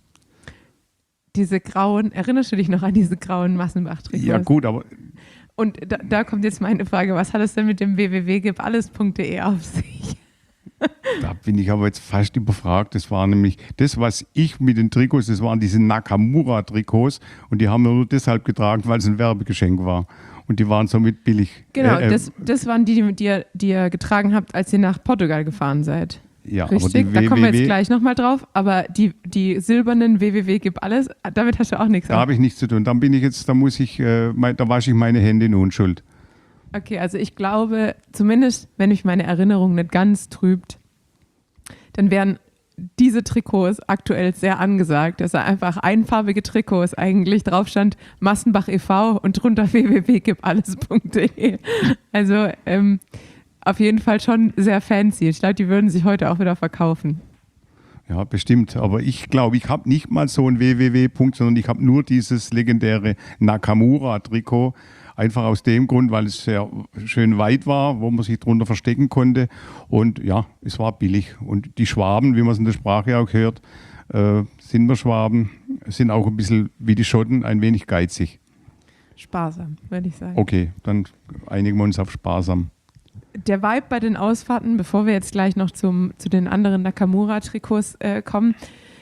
Diese grauen, erinnerst du dich noch an diese grauen Massenbach-Trikots? Ja gut, aber... Und da kommt jetzt meine Frage, was hat es denn mit dem www.giballes.de auf sich? Da bin ich aber jetzt fast überfragt. Das war nämlich das, was ich mit den Trikots, das waren diese Nakamura-Trikots und die haben wir nur deshalb getragen, weil es ein Werbegeschenk war. Und die waren somit billig. Genau, das waren die ihr getragen habt, als ihr nach Portugal gefahren seid. Ja, richtig, aber da kommen wir jetzt gleich nochmal drauf. Aber die silbernen www.giballes, damit hast du auch nichts. Da habe ich nichts zu tun. Da wasche ich meine Hände in Unschuld. Okay, also ich glaube, zumindest, wenn mich meine Erinnerung nicht ganz trübt, dann wären diese Trikots aktuell sehr angesagt. Das sind einfach einfarbige Trikots eigentlich. Drauf stand Massenbach e.V. und drunter www.giballes.de. Also auf jeden Fall schon sehr fancy. Ich glaube, die würden sich heute auch wieder verkaufen. Ja, bestimmt. Aber ich glaube, ich habe nicht mal so ein www. sondern ich habe nur dieses legendäre Nakamura-Trikot. Einfach aus dem Grund, weil es sehr schön weit war, wo man sich drunter verstecken konnte. Und ja, es war billig. Und die Schwaben, wie man es in der Sprache auch hört, sind wir Schwaben, sind auch ein bisschen wie die Schotten, ein wenig geizig. Sparsam, würde ich sagen. Okay, dann einigen wir uns auf sparsam. Der Vibe bei den Ausfahrten, bevor wir jetzt gleich noch zu den anderen Nakamura-Trikots kommen,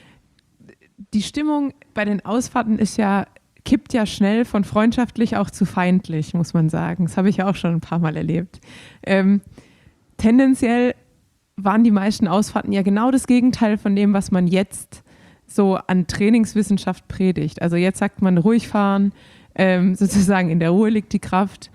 die Stimmung bei den Ausfahrten kippt ja schnell von freundschaftlich auch zu feindlich, muss man sagen. Das habe ich ja auch schon ein paar Mal erlebt. Tendenziell waren die meisten Ausfahrten ja genau das Gegenteil von dem, was man jetzt so an Trainingswissenschaft predigt. Also jetzt sagt man ruhig fahren, sozusagen in der Ruhe liegt die Kraft.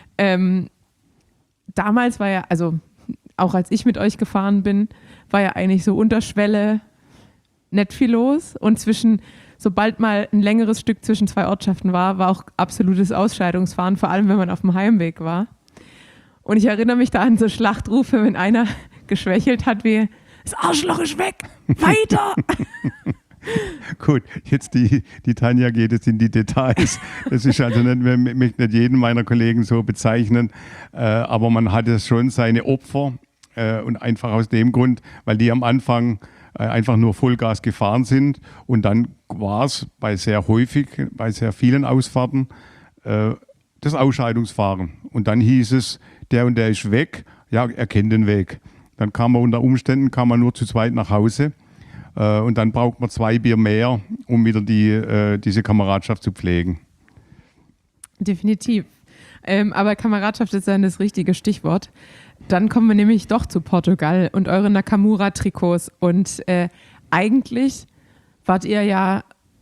Damals war ja, also auch als ich mit euch gefahren bin, war ja eigentlich so Unterschwelle nicht viel los und sobald mal ein längeres Stück zwischen zwei Ortschaften war auch absolutes Ausscheidungsfahren, vor allem wenn man auf dem Heimweg war. Und ich erinnere mich da an so Schlachtrufe, wenn einer geschwächelt hat wie, das Arschloch ist weg, weiter! Gut, jetzt die Tanja geht jetzt in die Details. Das ist also nicht, ich möchte nicht jeden meiner Kollegen so bezeichnen, aber man hatte schon seine Opfer und einfach aus dem Grund, weil die am Anfang einfach nur Vollgas gefahren sind und dann war es bei sehr vielen Ausfahrten das Ausscheidungsfahren. Und dann hieß es, der und der ist weg, ja, er kennt den Weg. Dann kam man unter Umständen nur zu zweit nach Hause und dann braucht man 2 Bier mehr, um wieder diese Kameradschaft zu pflegen. Definitiv. Aber Kameradschaft ist dann das richtige Stichwort. Dann kommen wir nämlich doch zu Portugal und eure Nakamura-Trikots. Und eigentlich wart ihr ja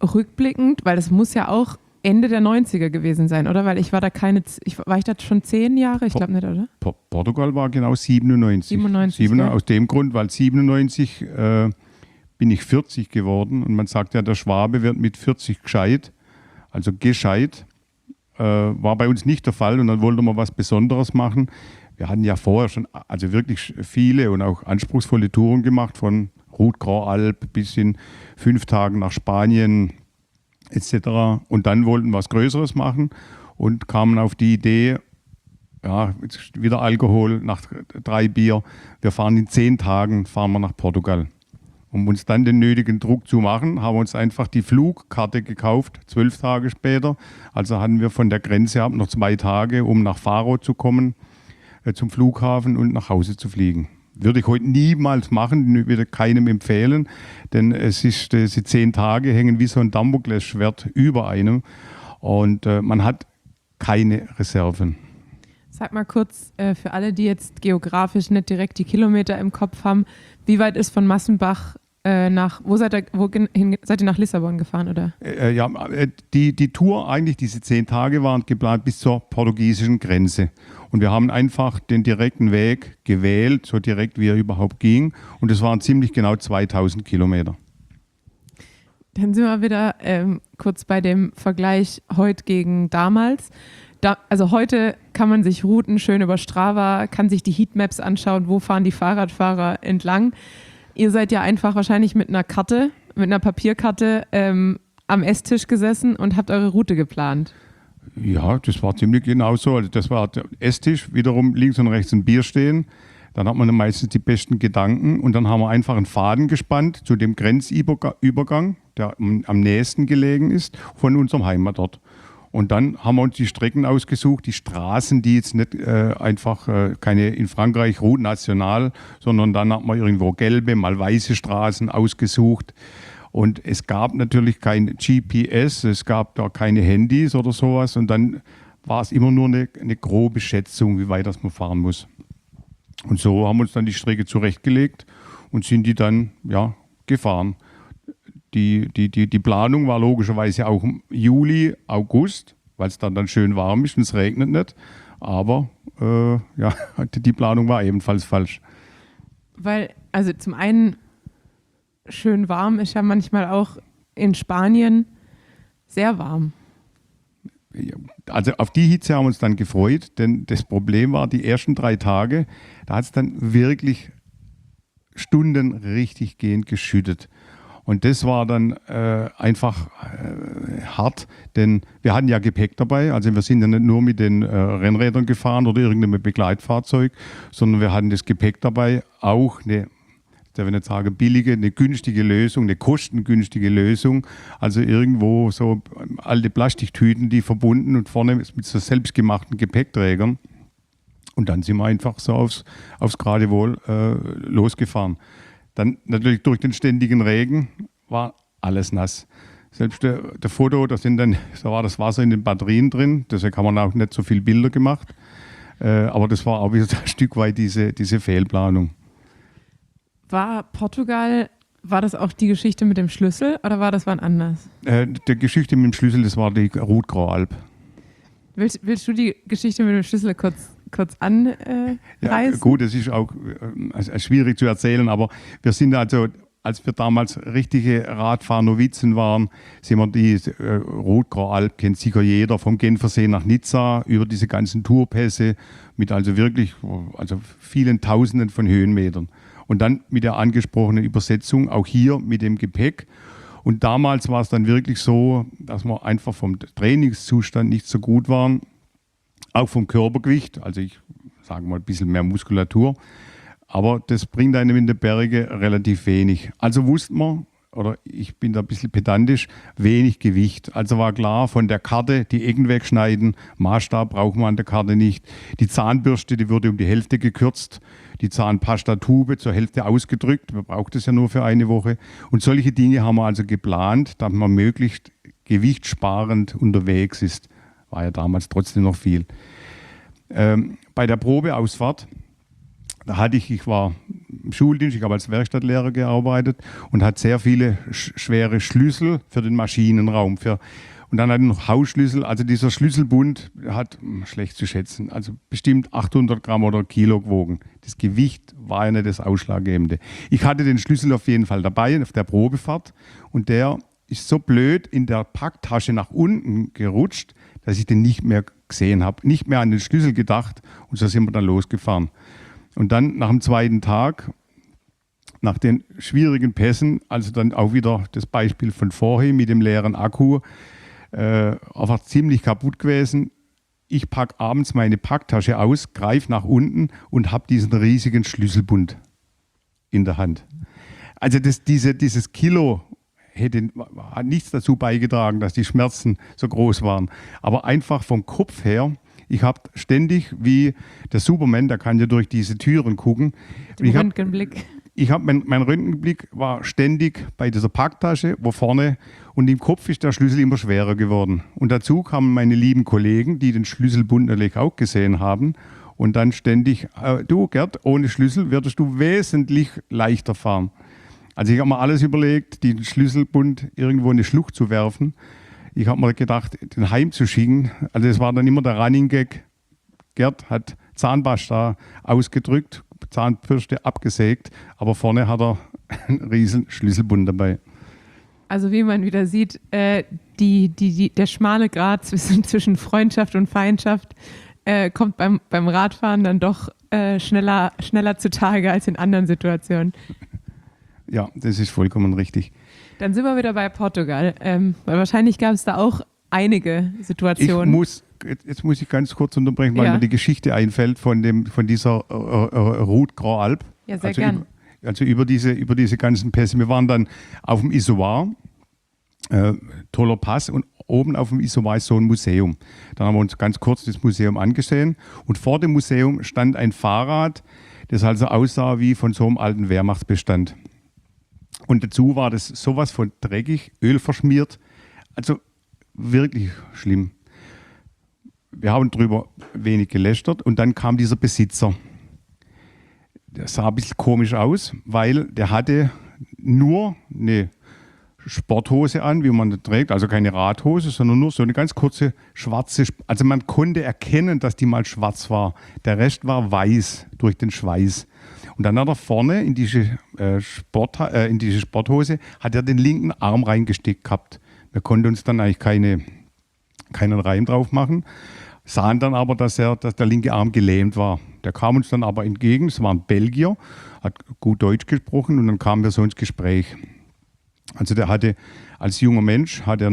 rückblickend, weil das muss ja auch Ende der 90er gewesen sein, oder? Weil war ich da schon 10 Jahre? Ich glaube nicht, oder? Portugal war genau 97. Ja. Aus dem Grund, weil 97 bin ich 40 geworden und man sagt ja, der Schwabe wird mit 40 gescheit, also gescheit. War bei uns nicht der Fall und dann wollten wir was Besonderes machen. Wir hatten ja vorher schon also wirklich viele und auch anspruchsvolle Touren gemacht, von Route Grand Alp bis in 5 Tagen nach Spanien etc. Und dann wollten wir was Größeres machen und kamen auf die Idee, ja, jetzt wieder Alkohol nach 3 Bier, wir fahren in 10 Tagen, fahren wir nach Portugal. Um uns dann den nötigen Druck zu machen, haben wir uns einfach die Flugkarte gekauft, 12 Tage später. Also hatten wir von der Grenze ab noch 2 Tage, um nach Faro zu kommen, zum Flughafen und nach Hause zu fliegen. Würde ich heute niemals machen, würde keinem empfehlen, denn es ist, diese 10 Tage hängen wie so ein Damoklesschwert über einem und man hat keine Reserven. Sag mal kurz, für alle, die jetzt geografisch nicht direkt die Kilometer im Kopf haben, wie weit ist von Massenbach wo seid ihr nach Lissabon gefahren, oder? Die Tour, eigentlich diese 10 Tage waren geplant bis zur portugiesischen Grenze. Und wir haben einfach den direkten Weg gewählt, so direkt wie er überhaupt ging. Und es waren ziemlich genau 2000 Kilometer. Dann sind wir wieder kurz bei dem Vergleich heute gegen damals. Also heute kann man sich Routen schön über Strava, kann sich die Heatmaps anschauen, wo fahren die Fahrradfahrer entlang. Ihr seid ja einfach wahrscheinlich mit einer Papierkarte am Esstisch gesessen und habt eure Route geplant. Ja, das war ziemlich genau so. Also das war der Esstisch, wiederum links und rechts ein Bier stehen. Dann hat man dann meistens die besten Gedanken und dann haben wir einfach einen Faden gespannt zu dem Grenzübergang, der am nächsten gelegen ist, von unserem Heimatort. Und dann haben wir uns die Strecken ausgesucht, die Straßen, die jetzt nicht keine in Frankreich Route Nationale, sondern dann hat man irgendwo gelbe, mal weiße Straßen ausgesucht. Und es gab natürlich kein GPS, es gab da keine Handys oder sowas. Und dann war es immer nur eine grobe Schätzung, wie weit das man fahren muss. Und so haben wir uns dann die Strecke zurechtgelegt und sind die dann gefahren. Die Planung war logischerweise auch im Juli, August, weil es dann schön warm ist und es regnet nicht. Aber die Planung war ebenfalls falsch. Weil, also zum einen schön warm ist ja manchmal auch in Spanien sehr warm. Also auf die Hitze haben wir uns dann gefreut, denn das Problem war, die ersten 3 Tage, da hat es dann wirklich Stunden richtig gehend geschüttet. Und das war dann einfach hart, denn wir hatten ja Gepäck dabei. Also wir sind ja nicht nur mit den Rennrädern gefahren oder irgendeinem Begleitfahrzeug, sondern wir hatten das Gepäck dabei, auch eine günstige Lösung, eine kostengünstige Lösung. Also irgendwo so alte Plastiktüten, die verbunden und vorne mit so selbstgemachten Gepäckträgern. Und dann sind wir einfach so aufs Geradewohl losgefahren. Dann natürlich durch den ständigen Regen war alles nass. Selbst der Foto, da war das Wasser in den Batterien drin, deswegen haben wir auch nicht so viele Bilder gemacht. Aber das war auch wieder ein Stück weit diese Fehlplanung. War das auch die Geschichte mit dem Schlüssel oder war das wann anders? Die Geschichte mit dem Schlüssel, das war die Route Grand Alp. Willst du die Geschichte mit dem Schlüssel kurz anreißen? Ja, gut, das ist auch schwierig zu erzählen, aber wir sind also, als wir damals richtige Radfahr-Novizen waren, sind wir die Route Grand Alp, kennt sicher jeder, vom Genfersee nach Nizza, über diese ganzen Tourpässe mit also wirklich vielen Tausenden von Höhenmetern. Und dann mit der angesprochenen Übersetzung, auch hier mit dem Gepäck. Und damals war es dann wirklich so, dass wir einfach vom Trainingszustand nicht so gut waren, auch vom Körpergewicht, also ich sage mal ein bisschen mehr Muskulatur, aber das bringt einem in den Bergen relativ wenig. Also wussten wir, oder ich bin da ein bisschen pedantisch, wenig Gewicht. Also war klar, von der Karte die Ecken wegschneiden, Maßstab braucht man an der Karte nicht. Die Zahnbürste, die wurde um die Hälfte gekürzt, die Zahnpastatube zur Hälfte ausgedrückt, man braucht es ja nur für eine Woche. Und solche Dinge haben wir also geplant, dass man möglichst gewichtssparend unterwegs ist. War ja damals trotzdem noch viel. Bei der Probeausfahrt, da hatte ich war im Schuldienst, ich habe als Werkstattlehrer gearbeitet und hat sehr viele schwere Schlüssel für den Maschinenraum. Und dann hat er noch Hausschlüssel, also dieser Schlüsselbund hat, schlecht zu schätzen, also bestimmt 800 Gramm oder Kilo gewogen. Das Gewicht war ja nicht das Ausschlaggebende. Ich hatte den Schlüssel auf jeden Fall dabei auf der Probefahrt und der ist so blöd in der Packtasche nach unten gerutscht, dass ich den nicht mehr gesehen habe, nicht mehr an den Schlüssel gedacht und so sind wir dann losgefahren. Und dann nach dem zweiten Tag, nach den schwierigen Pässen, also dann auch wieder das Beispiel von vorhin mit dem leeren Akku, einfach ziemlich kaputt gewesen. Ich packe abends meine Packtasche aus, greife nach unten und habe diesen riesigen Schlüsselbund in der Hand. Also dieses Kilo hat nichts dazu beigetragen, dass die Schmerzen so groß waren. Aber einfach vom Kopf her, ich habe ständig wie der Superman, der kann ja durch diese Türen gucken. Den Röntgenblick. Mein Röntgenblick war ständig bei dieser Packtasche, wo vorne und im Kopf ist der Schlüssel immer schwerer geworden. Und dazu kamen meine lieben Kollegen, die den Schlüsselbund natürlich auch gesehen haben und dann ständig, du Gerd, ohne Schlüssel würdest du wesentlich leichter fahren. Also ich habe mir alles überlegt, den Schlüsselbund irgendwo in eine Schlucht zu werfen. Ich habe mir gedacht, den heimzuschicken. Also das war dann immer der Running Gag. Gerd hat Zahnpasta ausgedrückt, Zahnbürste abgesägt, aber vorne hat er einen riesen Schlüsselbund dabei. Also wie man wieder sieht, der schmale Grat zwischen Freundschaft und Feindschaft kommt beim Radfahren dann doch schneller zutage als in anderen Situationen. Ja, das ist vollkommen richtig. Dann sind wir wieder bei Portugal, weil wahrscheinlich gab es da auch einige Situationen. Jetzt muss ich ganz kurz unterbrechen, weil mir die Geschichte einfällt von dieser Route Grand Alp. Ja, sehr gern. Über diese ganzen Pässe. Wir waren dann auf dem Isoar, toller Pass, und oben auf dem Isoar ist so ein Museum. Dann haben wir uns ganz kurz das Museum angesehen und vor dem Museum stand ein Fahrrad, das also aussah wie von so einem alten Wehrmachtsbestand. Und dazu war das sowas von dreckig, ölverschmiert, also wirklich schlimm. Wir haben drüber wenig gelästert und dann kam dieser Besitzer. Der sah ein bisschen komisch aus, weil der hatte nur eine Sporthose an, wie man das trägt, also keine Radhose, sondern nur so eine ganz kurze schwarze, also man konnte erkennen, dass die mal schwarz war. Der Rest war weiß durch den Schweiß. Und dann hat er vorne in diese Sporthose hat er den linken Arm reingesteckt gehabt. Wir konnten uns dann eigentlich keinen Reim drauf machen, sahen dann aber, dass der linke Arm gelähmt war. Der kam uns dann aber entgegen, es war ein Belgier, hat gut Deutsch gesprochen und dann kamen wir so ins Gespräch. Also der hatte als junger Mann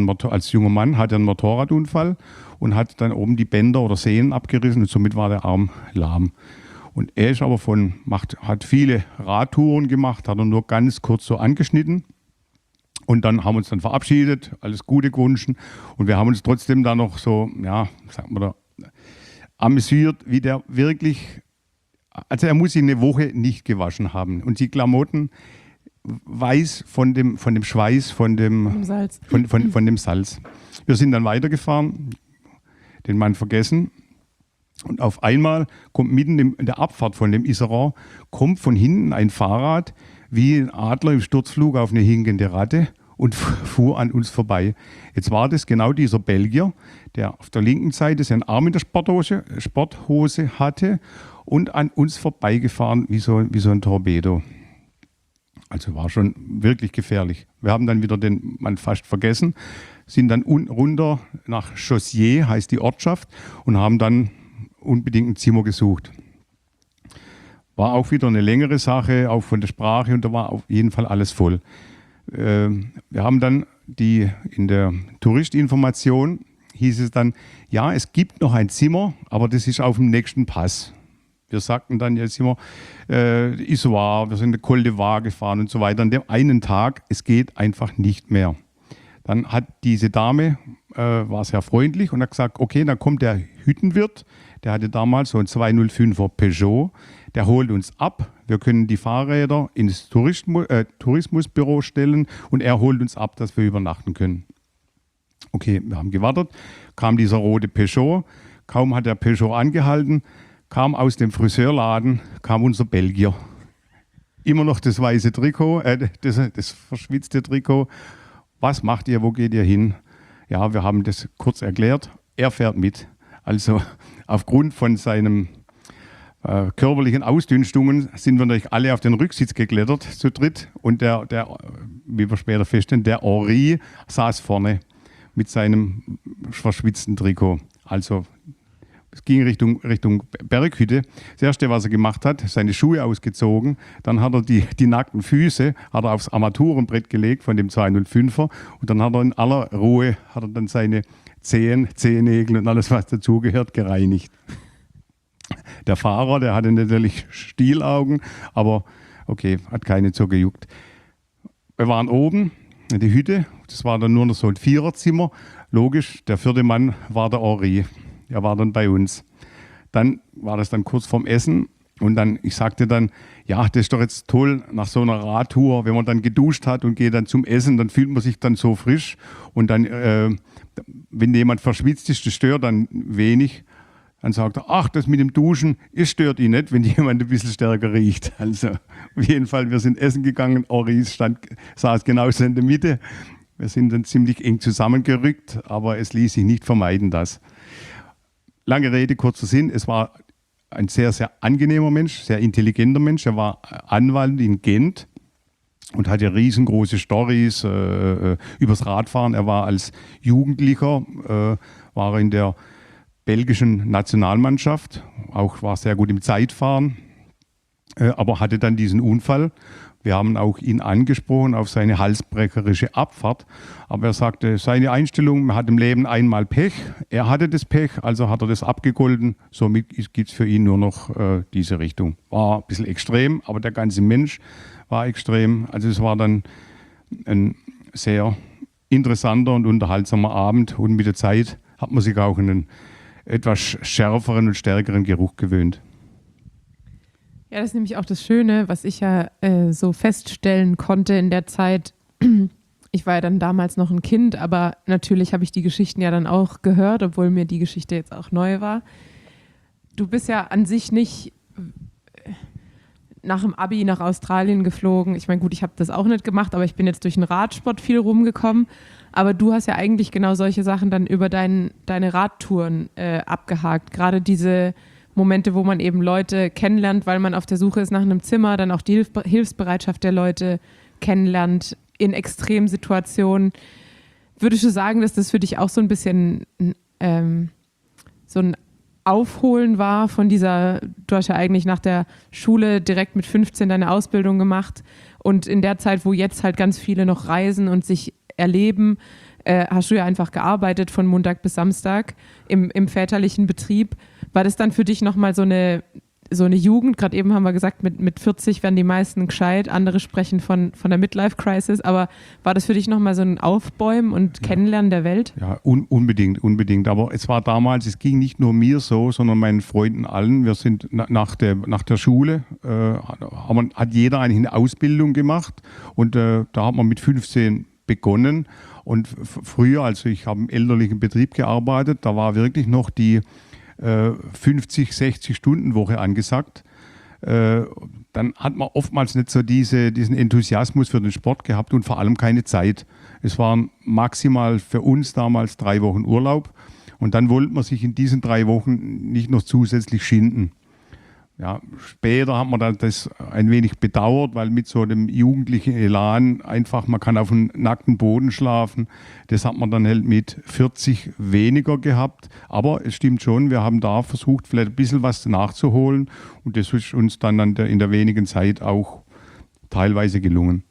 einen Motorradunfall und hat dann oben die Bänder oder Sehnen abgerissen und somit war der Arm lahm. Und er ist aber hat viele Radtouren gemacht, hat er nur ganz kurz so angeschnitten. Und dann haben wir uns dann verabschiedet, alles Gute gewünscht. Und wir haben uns trotzdem da noch so, amüsiert, wie der wirklich, also er muss sich eine Woche nicht gewaschen haben. Und die Klamotten weiß von dem Schweiß, von dem Salz. Von dem Salz. Wir sind dann weitergefahren, den Mann vergessen. Und auf einmal kommt mitten in der Abfahrt von dem Iseran, kommt von hinten ein Fahrrad wie ein Adler im Sturzflug auf eine hinkende Ratte und fuhr an uns vorbei. Jetzt war das genau dieser Belgier, der auf der linken Seite seinen Arm in der Sporthose hatte und an uns vorbeigefahren wie so ein Torpedo. Also war schon wirklich gefährlich. Wir haben dann wieder den Mann fast vergessen, sind dann runter nach Chaussier, heißt die Ortschaft, und haben dann unbedingt ein Zimmer gesucht. War auch wieder eine längere Sache, auch von der Sprache, und da war auf jeden Fall alles voll. Wir haben dann in der Touristinformation hieß es dann, ja, es gibt noch ein Zimmer, aber das ist auf dem nächsten Pass. Wir sagten dann jetzt immer, Isoar, wir sind in Col de Var gefahren und so weiter. An dem einen Tag, es geht einfach nicht mehr. Dann hat diese Dame, war sehr freundlich und hat gesagt, okay, dann kommt der Hüttenwirt, der hatte damals so ein 205er Peugeot, der holt uns ab, wir können die Fahrräder ins Tourismusbüro stellen und er holt uns ab, dass wir übernachten können. Okay, wir haben gewartet, kam dieser rote Peugeot, kaum hat der Peugeot angehalten, kam aus dem Friseurladen, kam unser Belgier. immer noch das weiße Trikot, das verschwitzte Trikot. Was macht ihr, wo geht ihr hin? Ja, wir haben das kurz erklärt. Er fährt mit. Also aufgrund von seinem körperlichen Ausdünstungen sind wir natürlich alle auf den Rücksitz geklettert, zu dritt. Und der wie wir später feststellen, der Henri saß vorne mit seinem verschwitzten Trikot. Also es ging Richtung Berghütte. Das Erste, was er gemacht hat, seine Schuhe ausgezogen. Dann hat er die nackten Füße hat er aufs Armaturenbrett gelegt von dem 205er. Und dann hat er in aller Ruhe dann seine Zehennägel und alles, was dazugehört, gereinigt. Der Fahrer, der hatte natürlich Stielaugen, aber okay, hat keine so gejuckt. Wir waren oben in der Hütte. Das war dann nur noch so ein Viererzimmer. Logisch, der 4. Mann war der Henri. Er war dann bei uns. Dann war das dann kurz vorm Essen und dann, ich sagte dann, ja, das ist doch jetzt toll nach so einer Radtour, wenn man dann geduscht hat und geht dann zum Essen, dann fühlt man sich dann so frisch und dann, wenn jemand verschwitzt ist, das stört dann wenig. Dann sagt er, ach, das mit dem Duschen, es stört ihn nicht, wenn jemand ein bisschen stärker riecht. Also auf jeden Fall, wir sind essen gegangen, Henri saß genauso in der Mitte. Wir sind dann ziemlich eng zusammengerückt, aber es ließ sich nicht vermeiden, das. Lange Rede, kurzer Sinn, es war ein sehr, sehr angenehmer Mensch, sehr intelligenter Mensch. Er war Anwalt in Gent und hatte riesengroße Storys übers Radfahren. Er war als Jugendlicher, war in der belgischen Nationalmannschaft, auch war sehr gut im Zeitfahren, aber hatte dann diesen Unfall. Wir haben auch ihn angesprochen auf seine halsbrecherische Abfahrt, aber er sagte, seine Einstellung, man hat im Leben einmal Pech, er hatte das Pech, also hat er das abgegolten, somit gibt es für ihn nur noch diese Richtung. War ein bisschen extrem, aber der ganze Mensch war extrem, also es war dann ein sehr interessanter und unterhaltsamer Abend und mit der Zeit hat man sich auch einen etwas schärferen und stärkeren Geruch gewöhnt. Ja, das ist nämlich auch das Schöne, was ich ja so feststellen konnte in der Zeit. Ich war ja dann damals noch ein Kind, aber natürlich habe ich die Geschichten ja dann auch gehört, obwohl mir die Geschichte jetzt auch neu war. Du bist ja an sich nicht nach dem Abi nach Australien geflogen. Ich meine, gut, ich habe das auch nicht gemacht, aber ich bin jetzt durch den Radsport viel rumgekommen. Aber du hast ja eigentlich genau solche Sachen dann über deine Radtouren abgehakt. Gerade diese Momente, wo man eben Leute kennenlernt, weil man auf der Suche ist nach einem Zimmer, dann auch die Hilfsbereitschaft der Leute kennenlernt in Extremsituationen. Würdest du sagen, dass das für dich auch so ein bisschen so ein Aufholen war von dieser, du hast ja eigentlich nach der Schule direkt mit 15 deine Ausbildung gemacht und in der Zeit, wo jetzt halt ganz viele noch reisen und sich erleben, hast du ja einfach gearbeitet von Montag bis Samstag im väterlichen Betrieb. War das dann für dich nochmal so eine Jugend? Gerade eben haben wir gesagt, mit 40 werden die meisten gescheit, andere sprechen von der Midlife-Crisis, aber war das für dich nochmal so ein Aufbäumen und Kennenlernen der Welt? Ja, unbedingt. Aber es war damals, es ging nicht nur mir so, sondern meinen Freunden allen. Wir sind nach der Schule, hat jeder eigentlich eine Ausbildung gemacht und da hat man mit 15 begonnen. Und früher, also ich habe im elterlichen Betrieb gearbeitet, da war wirklich noch die 50-60-Stunden-Woche angesagt. Dann hat man oftmals nicht so diesen Enthusiasmus für den Sport gehabt und vor allem keine Zeit. Es waren maximal für uns damals 3 Wochen Urlaub und dann wollte man sich in diesen 3 Wochen nicht noch zusätzlich schinden. Ja, später hat man dann das ein wenig bedauert, weil mit so einem jugendlichen Elan einfach, man kann auf dem nackten Boden schlafen. Das hat man dann halt mit 40 weniger gehabt. Aber es stimmt schon, wir haben da versucht, vielleicht ein bisschen was nachzuholen. Und das ist uns dann in der wenigen Zeit auch teilweise gelungen.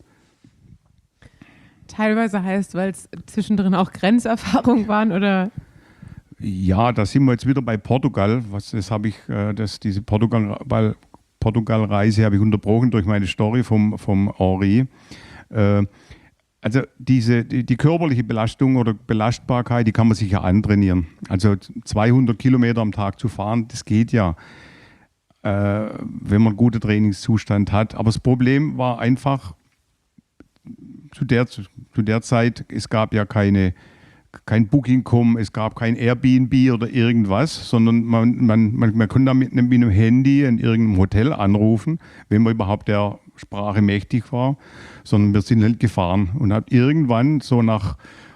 Teilweise heißt, weil es zwischendrin auch Grenzerfahrungen waren, oder? Ja, da sind wir jetzt wieder bei Portugal. Diese Portugal-Reise habe ich unterbrochen durch meine Story vom Henri. Also die körperliche Belastung oder Belastbarkeit, die kann man sich ja antrainieren. Also 200 Kilometer am Tag zu fahren, das geht ja, wenn man einen guten Trainingszustand hat. Aber das Problem war einfach, zu der Zeit, es gab ja kein Booking.com, es gab kein Airbnb oder irgendwas, sondern man konnte da mit einem Handy in irgendeinem Hotel anrufen, wenn man überhaupt der Sprache mächtig war, sondern wir sind halt gefahren und haben irgendwann so nach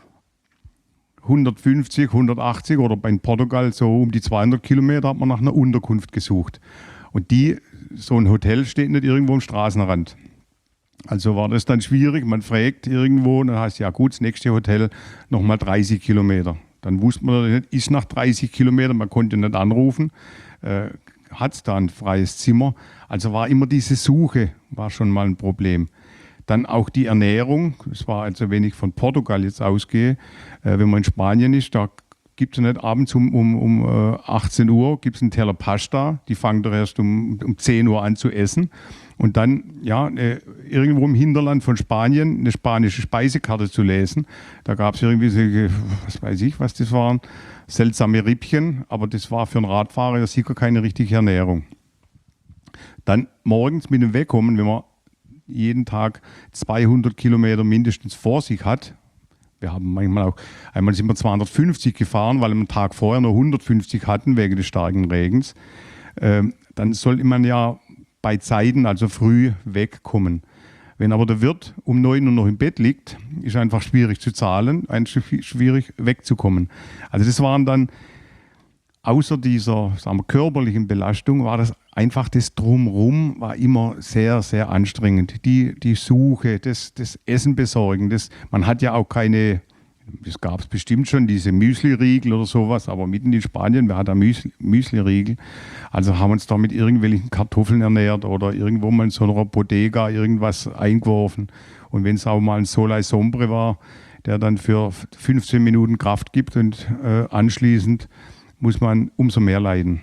150, 180 oder bei Portugal so um die 200 Kilometer hat man nach einer Unterkunft gesucht. Und so ein Hotel steht nicht irgendwo am Straßenrand. Also war das dann schwierig. Man fragt irgendwo und dann heißt ja gut, das nächste Hotel nochmal 30 Kilometer. Dann wusste man nicht, ist nach 30 Kilometern, man konnte nicht anrufen, hat es da ein freies Zimmer. Also war immer diese Suche, war schon mal ein Problem. Dann auch die Ernährung, das war also, wenn ich von Portugal jetzt ausgehe, wenn man in Spanien ist, da gibt es nicht abends um 18 Uhr gibt es einen Teller Pasta, die fangen doch erst um 10 Uhr an zu essen. Und dann irgendwo im Hinterland von Spanien eine spanische Speisekarte zu lesen. Da gab es irgendwie so, was weiß ich, was das waren, seltsame Rippchen, aber das war für einen Radfahrer ja sicher keine richtige Ernährung. Dann morgens mit dem Wegkommen, wenn man jeden Tag 200 Kilometer mindestens vor sich hat. Wir haben einmal sind wir 250 gefahren, weil wir am Tag vorher nur 150 hatten wegen des starken Regens. Dann sollte man ja bei Zeiten, also früh, wegkommen. Wenn aber der Wirt um 9 Uhr noch im Bett liegt, ist einfach schwierig zu zahlen, schwierig wegzukommen. Also das waren dann, außer dieser, sagen wir, körperlichen Belastung, war das einfach das Drumherum, war immer sehr, sehr anstrengend. Die Suche, das Essen besorgen, man hat ja auch keine, das gab es bestimmt schon, diese Müsli-Riegel oder sowas, aber mitten in Spanien, wer hat da Müsli-Riegel? Also haben wir uns da mit irgendwelchen Kartoffeln ernährt oder irgendwo mal in so einer Bodega irgendwas eingeworfen. Und wenn es auch mal ein Solai Sombre war, der dann für 15 Minuten Kraft gibt und anschließend muss man umso mehr leiden.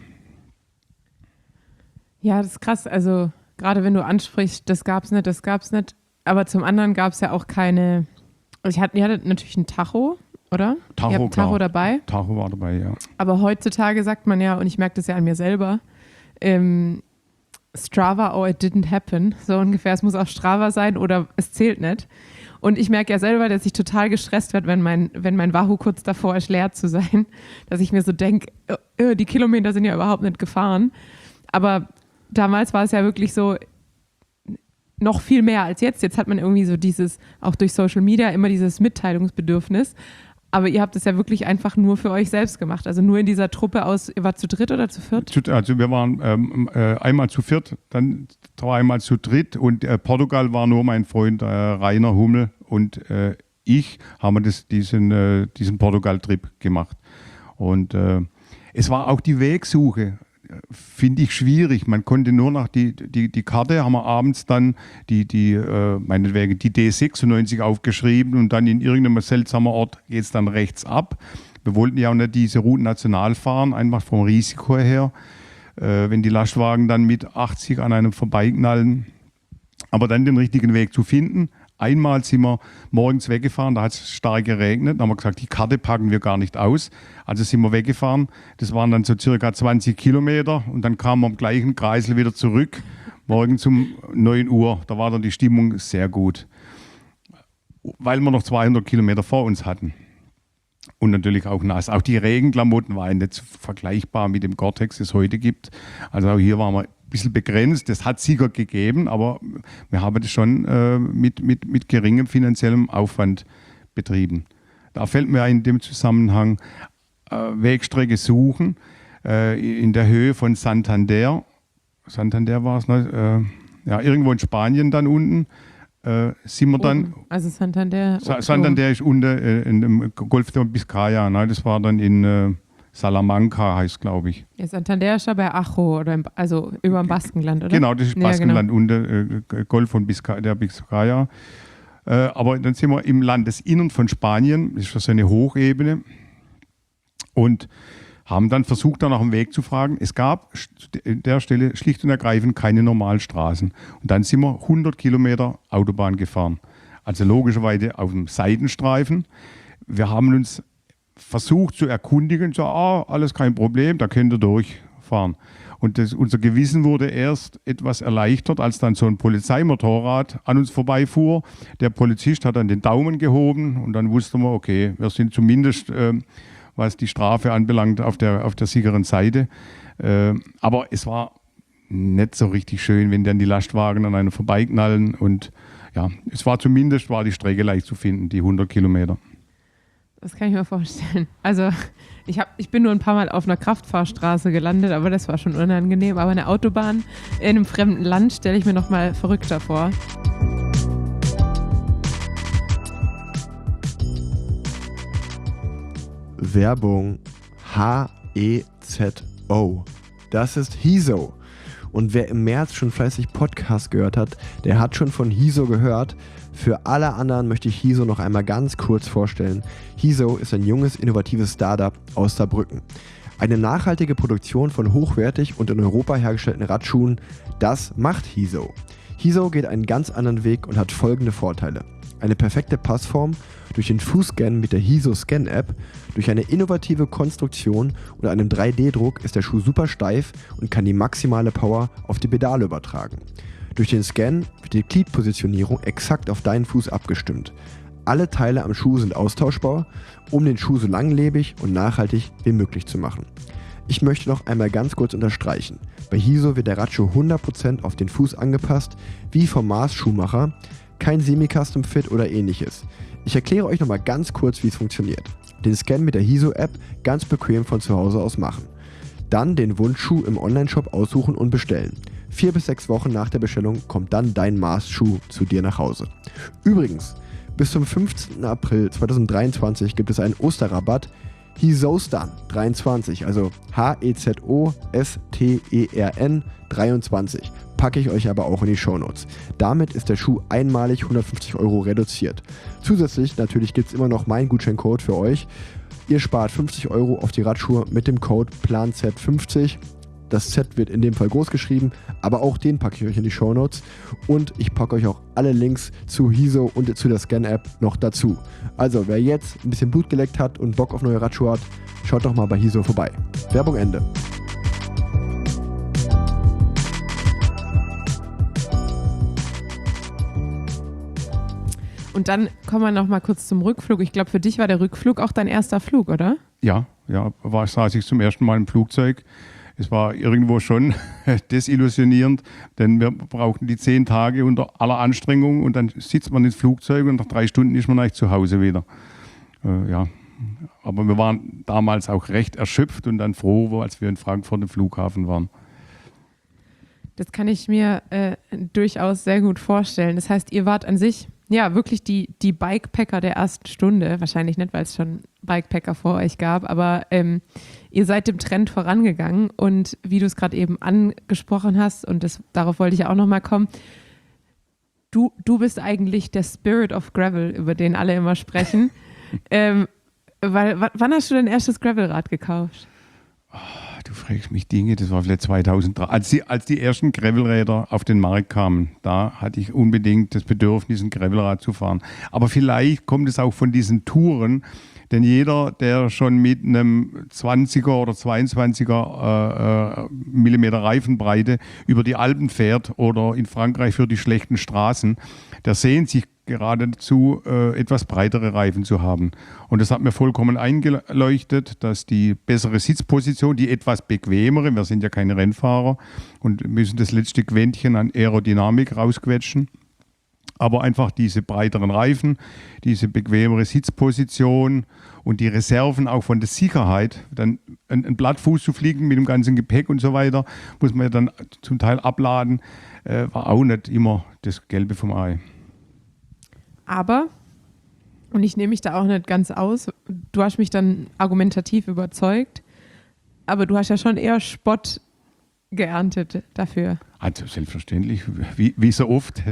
Ja, das ist krass. Also gerade wenn du ansprichst, das gab's nicht. Aber zum anderen gab es ja auch keine. Ihr hattet natürlich ein Tacho, oder? Tacho, ihr habt ein Tacho dabei. Tacho war dabei, ja. Aber heutzutage sagt man ja, und ich merke das ja an mir selber, Strava, oh, it didn't happen. So ungefähr, es muss auf Strava sein oder es zählt nicht. Und ich merke ja selber, dass ich total gestresst werde, wenn mein Wahoo kurz davor ist, leer zu sein. Dass ich mir so denke, die Kilometer sind ja überhaupt nicht gefahren. Aber damals war es ja wirklich so, noch viel mehr als jetzt. Jetzt hat man irgendwie so dieses, auch durch Social Media, immer dieses Mitteilungsbedürfnis. Aber ihr habt es ja wirklich einfach nur für euch selbst gemacht. Also nur in dieser Truppe aus, ihr wart zu dritt oder zu viert? Also wir waren einmal zu viert, dann zweimal zu dritt und Portugal war nur mein Freund Rainer Hummel und ich haben wir diesen Portugal-Trip gemacht. Und es war auch die Wegsuche. Finde ich schwierig. Man konnte nur nach die Karte, haben wir abends dann meinetwegen die D96 aufgeschrieben und dann in irgendeinem seltsamen Ort geht es dann rechts ab. Wir wollten ja auch nicht diese Route national fahren, einfach vom Risiko her, wenn die Lastwagen dann mit 80 an einem vorbeiknallen. Aber dann den richtigen Weg zu finden. Einmal sind wir morgens weggefahren, da hat es stark geregnet. Da haben wir gesagt, die Karte packen wir gar nicht aus. Also sind wir weggefahren. Das waren dann so circa 20 Kilometer. Und dann kamen wir am gleichen Kreisel wieder zurück, morgens um 9 Uhr. Da war dann die Stimmung sehr gut, weil wir noch 200 Kilometer vor uns hatten. Und natürlich auch nass. Auch die Regenklamotten waren nicht vergleichbar mit dem Gore-Tex, das es heute gibt. Also auch hier waren wir bisschen begrenzt, das hat sicher gegeben, aber wir haben das schon mit geringem finanziellem Aufwand betrieben. Da fällt mir in dem Zusammenhang Wegstrecke suchen in der Höhe von Santander. Santander war es, ne? Irgendwo in Spanien dann unten. Sind wir dann. Also Santander. Santander ist unten in dem Golf de Biscaya, ne? Das war dann in Salamanca heißt, glaube ich. Ja, Santander ist ja bei Ajo, also über dem Baskenland, oder? Genau, das ist Baskenland, unter Golf von der Biscaya. Aber dann sind wir im Landesinnern von Spanien, das ist so eine Hochebene, und haben dann versucht, da nach dem Weg zu fragen. Es gab an der Stelle schlicht und ergreifend keine Normalstraßen. Und dann sind wir 100 Kilometer Autobahn gefahren. Also logischerweise auf dem Seitenstreifen. Wir haben uns versucht zu erkundigen, so, alles kein Problem, da könnt ihr durchfahren. Und unser Gewissen wurde erst etwas erleichtert, als dann so ein Polizeimotorrad an uns vorbeifuhr. Der Polizist hat dann den Daumen gehoben und dann wussten wir, okay, wir sind zumindest, was die Strafe anbelangt, auf der sicheren Seite. Aber es war nicht so richtig schön, wenn dann die Lastwagen an einem vorbeiknallen. Und ja, war die Strecke leicht zu finden, die 100 Kilometer. Das kann ich mir vorstellen. Also ich bin nur ein paar Mal auf einer Kraftfahrstraße gelandet, aber das war schon unangenehm. Aber eine Autobahn in einem fremden Land stelle ich mir noch mal verrückter vor. Werbung HEZO. Das ist Hizo. Und wer im März schon fleißig Podcast gehört hat, der hat schon von Hizo gehört. Für alle anderen möchte ich Hizo noch einmal ganz kurz vorstellen. Hizo ist ein junges, innovatives Startup aus Saarbrücken. Eine nachhaltige Produktion von hochwertig und in Europa hergestellten Radschuhen, das macht Hizo. Hizo geht einen ganz anderen Weg und hat folgende Vorteile. Eine perfekte Passform durch den Fußscan mit der Hizo Scan App, durch eine innovative Konstruktion und einem 3D-Druck ist der Schuh super steif und kann die maximale Power auf die Pedale übertragen. Durch den Scan wird die Gliedpositionierung exakt auf deinen Fuß abgestimmt. Alle Teile am Schuh sind austauschbar, um den Schuh so langlebig und nachhaltig wie möglich zu machen. Ich möchte noch einmal ganz kurz unterstreichen. Bei Hizo wird der Radschuh 100% auf den Fuß angepasst, wie vom Maßschuhmacher, kein Semi-Custom-Fit oder ähnliches. Ich erkläre euch nochmal ganz kurz, wie es funktioniert. Den Scan mit der Hizo-App ganz bequem von zu Hause aus machen. Dann den Wunschschuh im Onlineshop aussuchen und bestellen. 4 bis 6 Wochen nach der Bestellung kommt dann dein Maßschuh zu dir nach Hause. Übrigens, bis zum 15. April 2023 gibt es einen Osterrabatt Hizostan 23, also HEZOSTERN 23. Packe ich euch aber auch in die Shownotes. Damit ist der Schuh einmalig 150 € reduziert. Zusätzlich natürlich gibt es immer noch meinen Gutscheincode für euch. Ihr spart 50 € auf die Radschuhe mit dem Code PLANZ50. Das Z wird in dem Fall groß geschrieben, aber auch den packe ich euch in die Shownotes. Und ich packe euch auch alle Links zu Hizo und zu der Scan-App noch dazu. Also wer jetzt ein bisschen Blut geleckt hat und Bock auf neue Radschuhe hat, schaut doch mal bei Hizo vorbei. Werbung Ende. Und dann kommen wir noch mal kurz zum Rückflug. Ich glaube, für dich war der Rückflug auch dein erster Flug, oder? Ja, saß ich zum ersten Mal im Flugzeug. Es war irgendwo schon desillusionierend, denn wir brauchten die 10 Tage unter aller Anstrengung und dann sitzt man ins Flugzeug und nach 3 Stunden ist man eigentlich zu Hause wieder. Aber wir waren damals auch recht erschöpft und dann froh, als wir in Frankfurt im Flughafen waren. Das kann ich mir durchaus sehr gut vorstellen. Das heißt, ihr wart an sich ja wirklich die Bikepacker der ersten Stunde. Wahrscheinlich nicht, weil es schon Bikepacker vor euch gab, aber ihr seid dem Trend vorangegangen und wie du es gerade eben angesprochen hast, und darauf wollte ich ja auch nochmal kommen, du bist eigentlich der Spirit of Gravel, über den alle immer sprechen. Wann hast du dein erstes Gravelrad gekauft? Du fragst mich Dinge, das war vielleicht 2003, als die ersten Gravelräder auf den Markt kamen. Da hatte ich unbedingt das Bedürfnis, ein Gravelrad zu fahren. Aber vielleicht kommt es auch von diesen Touren, denn jeder, der schon mit einem 20er oder 22er Millimeter Reifenbreite über die Alpen fährt oder in Frankreich für die schlechten Straßen, der sehnt sich gerade dazu, etwas breitere Reifen zu haben. Und das hat mir vollkommen eingeleuchtet, dass die bessere Sitzposition, die etwas bequemere, wir sind ja keine Rennfahrer und müssen das letzte Quäntchen an Aerodynamik rausquetschen, aber einfach diese breiteren Reifen, diese bequemere Sitzposition und die Reserven auch von der Sicherheit, dann ein Blattfuß zu fliegen mit dem ganzen Gepäck und so weiter, muss man ja dann zum Teil abladen, war auch nicht immer das Gelbe vom Ei. Aber, und ich nehme mich da auch nicht ganz aus, du hast mich dann argumentativ überzeugt, aber du hast ja schon eher Spott geerntet dafür. Also selbstverständlich, wie so oft.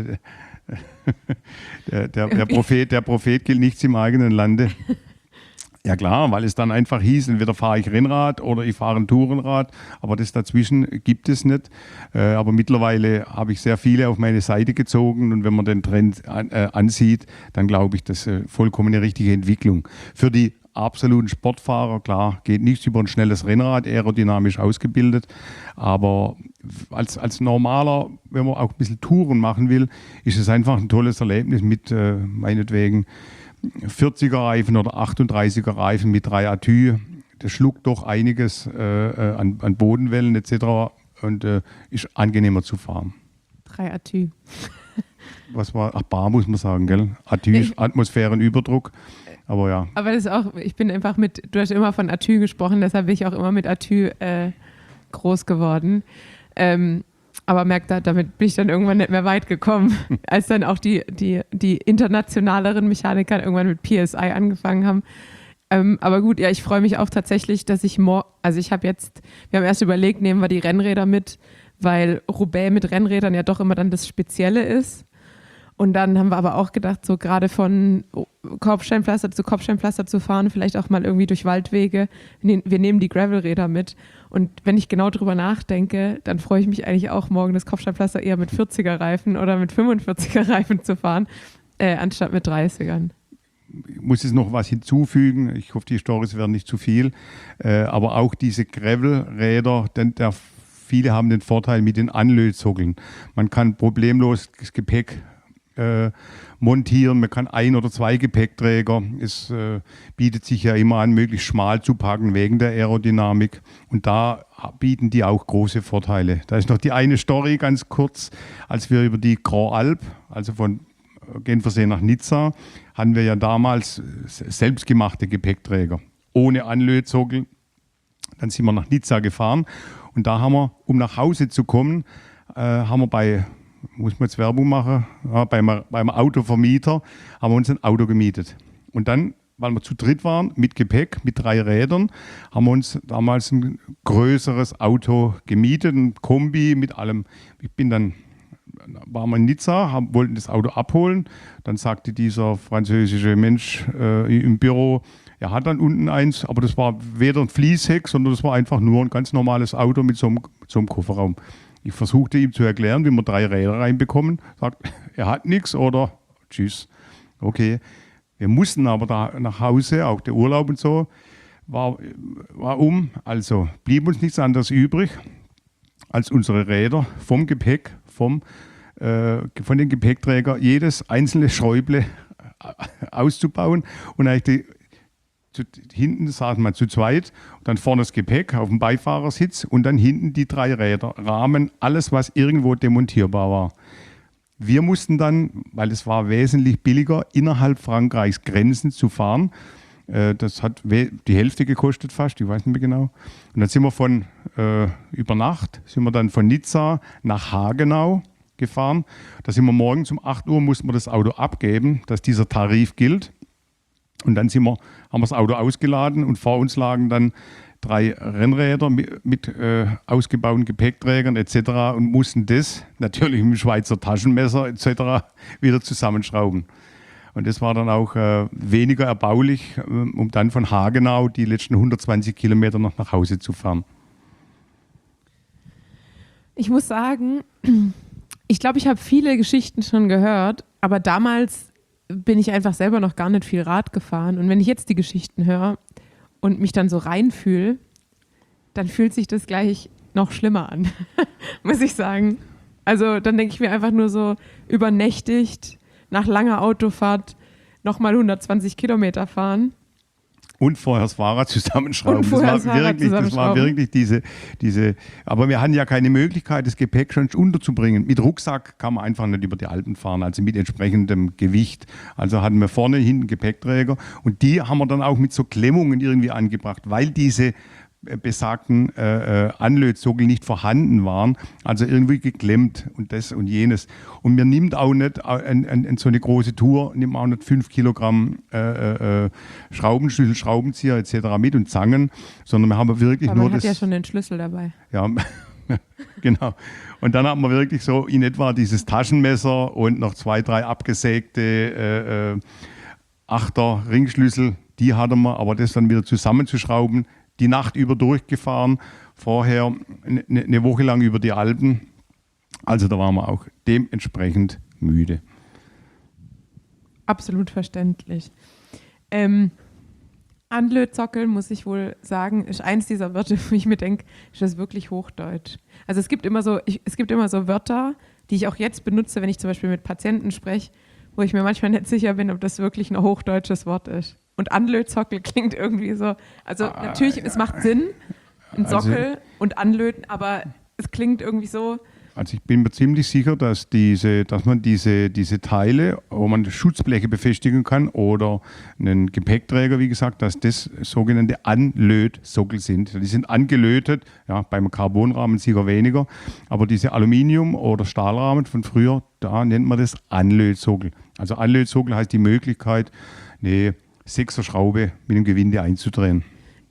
Der Prophet gilt nichts im eigenen Lande. Ja klar, weil es dann einfach hieß, entweder fahre ich Rennrad oder ich fahre ein Tourenrad, aber das dazwischen gibt es nicht. Aber mittlerweile habe ich sehr viele auf meine Seite gezogen und wenn man den Trend ansieht, dann glaube ich, das ist vollkommen eine richtige Entwicklung. Für die absoluten Sportfahrer, klar, geht nichts über ein schnelles Rennrad, aerodynamisch ausgebildet, aber als Normaler, wenn man auch ein bisschen Touren machen will, ist es einfach ein tolles Erlebnis mit meinetwegen 40er Reifen oder 38er Reifen mit 3 Atü. Das schluckt doch einiges an Bodenwellen etc. und ist angenehmer zu fahren. 3 Atü. Was war? Ach, bar muss man sagen, gell? Atü ist Atmosphärenüberdruck. Aber ja. Aber das ist auch, ich bin einfach du hast immer von Atü gesprochen, deshalb bin ich auch immer mit Atü groß geworden. Aber merkt, damit bin ich dann irgendwann nicht mehr weit gekommen, als dann auch die internationaleren Mechaniker irgendwann mit PSI angefangen haben. Aber gut, ja, ich freue mich auch tatsächlich, dass wir haben erst überlegt, nehmen wir die Rennräder mit, weil Roubaix mit Rennrädern ja doch immer dann das Spezielle ist. Und dann haben wir aber auch gedacht, so gerade von Kopfsteinpflaster zu Kopfsteinpflaster zu fahren, vielleicht auch mal irgendwie durch Waldwege. Wir nehmen die Gravelräder mit. Und wenn ich genau drüber nachdenke, dann freue ich mich eigentlich auch, morgen das Kopfsteinpflaster eher mit 40er-Reifen oder mit 45er-Reifen zu fahren, anstatt mit 30ern. Ich muss jetzt noch was hinzufügen. Ich hoffe, die Storys werden nicht zu viel. Aber auch diese Gravelräder, viele haben den Vorteil mit den Anlötsockeln. Man kann problemlos das Gepäck montieren, man kann 1 oder 2 Gepäckträger. Es bietet sich ja immer an, möglichst schmal zu packen wegen der Aerodynamik. Und da bieten die auch große Vorteile. Da ist noch die eine Story ganz kurz, als wir über die Grand Alp, also von Genfersee nach Nizza, hatten wir ja damals selbstgemachte Gepäckträger, ohne Anlötsockel. Dann sind wir nach Nizza gefahren und da haben wir, um nach Hause zu kommen, haben wir muss man jetzt Werbung machen, beim Autovermieter haben wir uns ein Auto gemietet. Und dann, weil wir zu dritt waren, mit Gepäck, mit 3 Rädern, haben wir uns damals ein größeres Auto gemietet, ein Kombi mit allem. Waren wir in Nizza, wollten das Auto abholen. Dann sagte dieser französische Mensch im Büro, er hat dann unten eins, aber das war weder ein Fließheck, sondern das war einfach nur ein ganz normales Auto mit so einem Kofferraum. Ich versuchte ihm zu erklären, wie wir 3 Räder reinbekommen. Sagt, er hat nichts oder tschüss. Okay. Wir mussten aber da nach Hause, auch der Urlaub und so, war um. Also blieb uns nichts anderes übrig, als unsere Räder vom Gepäck, von den Gepäckträgern, jedes einzelne Schräuble auszubauen und eigentlich hinten saßen wir zu zweit, dann vorne das Gepäck auf dem Beifahrersitz und dann hinten die 3 Räder, Rahmen, alles, was irgendwo demontierbar war. Wir mussten dann, weil es war wesentlich billiger, innerhalb Frankreichs Grenzen zu fahren. Das hat die Hälfte gekostet fast, ich weiß nicht mehr genau. Und dann sind wir über Nacht, sind wir dann von Nizza nach Hagenau gefahren. Da sind wir morgens um 8 Uhr, mussten wir das Auto abgeben, dass dieser Tarif gilt. Und dann haben wir das Auto ausgeladen und vor uns lagen dann 3 Rennräder mit ausgebauten Gepäckträgern etc. und mussten das natürlich mit dem Schweizer Taschenmesser etc. wieder zusammenschrauben. Und das war dann auch weniger erbaulich, um dann von Hagenau die letzten 120 Kilometer noch nach Hause zu fahren. Ich muss sagen, ich glaube, ich habe viele Geschichten schon gehört, aber damals bin ich einfach selber noch gar nicht viel Rad gefahren. Und wenn ich jetzt die Geschichten höre und mich dann so reinfühle, dann fühlt sich das gleich noch schlimmer an, muss ich sagen. Also dann denke ich mir einfach nur so übernächtigt, nach langer Autofahrt nochmal 120 Kilometer fahren. Und vorher das Fahrrad zusammenschrauben. Das war wirklich diese. Aber wir hatten ja keine Möglichkeit, das Gepäck schon unterzubringen. Mit Rucksack kann man einfach nicht über die Alpen fahren, also mit entsprechendem Gewicht. Also hatten wir vorne, hinten Gepäckträger und die haben wir dann auch mit so Klemmungen irgendwie angebracht, weil diese besagten Anlötsockel nicht vorhanden waren, also irgendwie geklemmt und das und jenes. Und man nimmt auch nicht so eine große Tour, nimmt auch nicht 5 Kilogramm Schraubenschlüssel, Schraubenzieher etc. mit und Zangen, sondern wir haben wirklich aber nur man hat ja schon den Schlüssel dabei. Ja, genau. Und dann haben wir wirklich so in etwa dieses Taschenmesser und noch 2, 3 abgesägte 8er Ringschlüssel, die hatten wir, aber das dann wieder zusammenzuschrauben, die Nacht über durchgefahren, vorher eine Woche lang über die Alpen. Also da waren wir auch dementsprechend müde. Absolut verständlich. Anlötsockel, muss ich wohl sagen, ist eins dieser Wörter, wo ich mir denke, ist das wirklich Hochdeutsch? Also es gibt immer so Wörter, die ich auch jetzt benutze, wenn ich zum Beispiel mit Patienten spreche, wo ich mir manchmal nicht sicher bin, ob das wirklich ein hochdeutsches Wort ist. Und Anlötsockel klingt irgendwie so, also natürlich, es macht Sinn, ein Sockel und Anlöten, aber es klingt irgendwie so. Also ich bin mir ziemlich sicher, dass man diese Teile, wo man Schutzbleche befestigen kann oder einen Gepäckträger, wie gesagt, dass das sogenannte Anlötsockel sind. Die sind angelötet, ja, beim Carbonrahmen sicher weniger, aber diese Aluminium- oder Stahlrahmen von früher, da nennt man das Anlötsockel. Also Anlötsockel heißt die Möglichkeit, eine 6er Schraube mit dem Gewinde einzudrehen.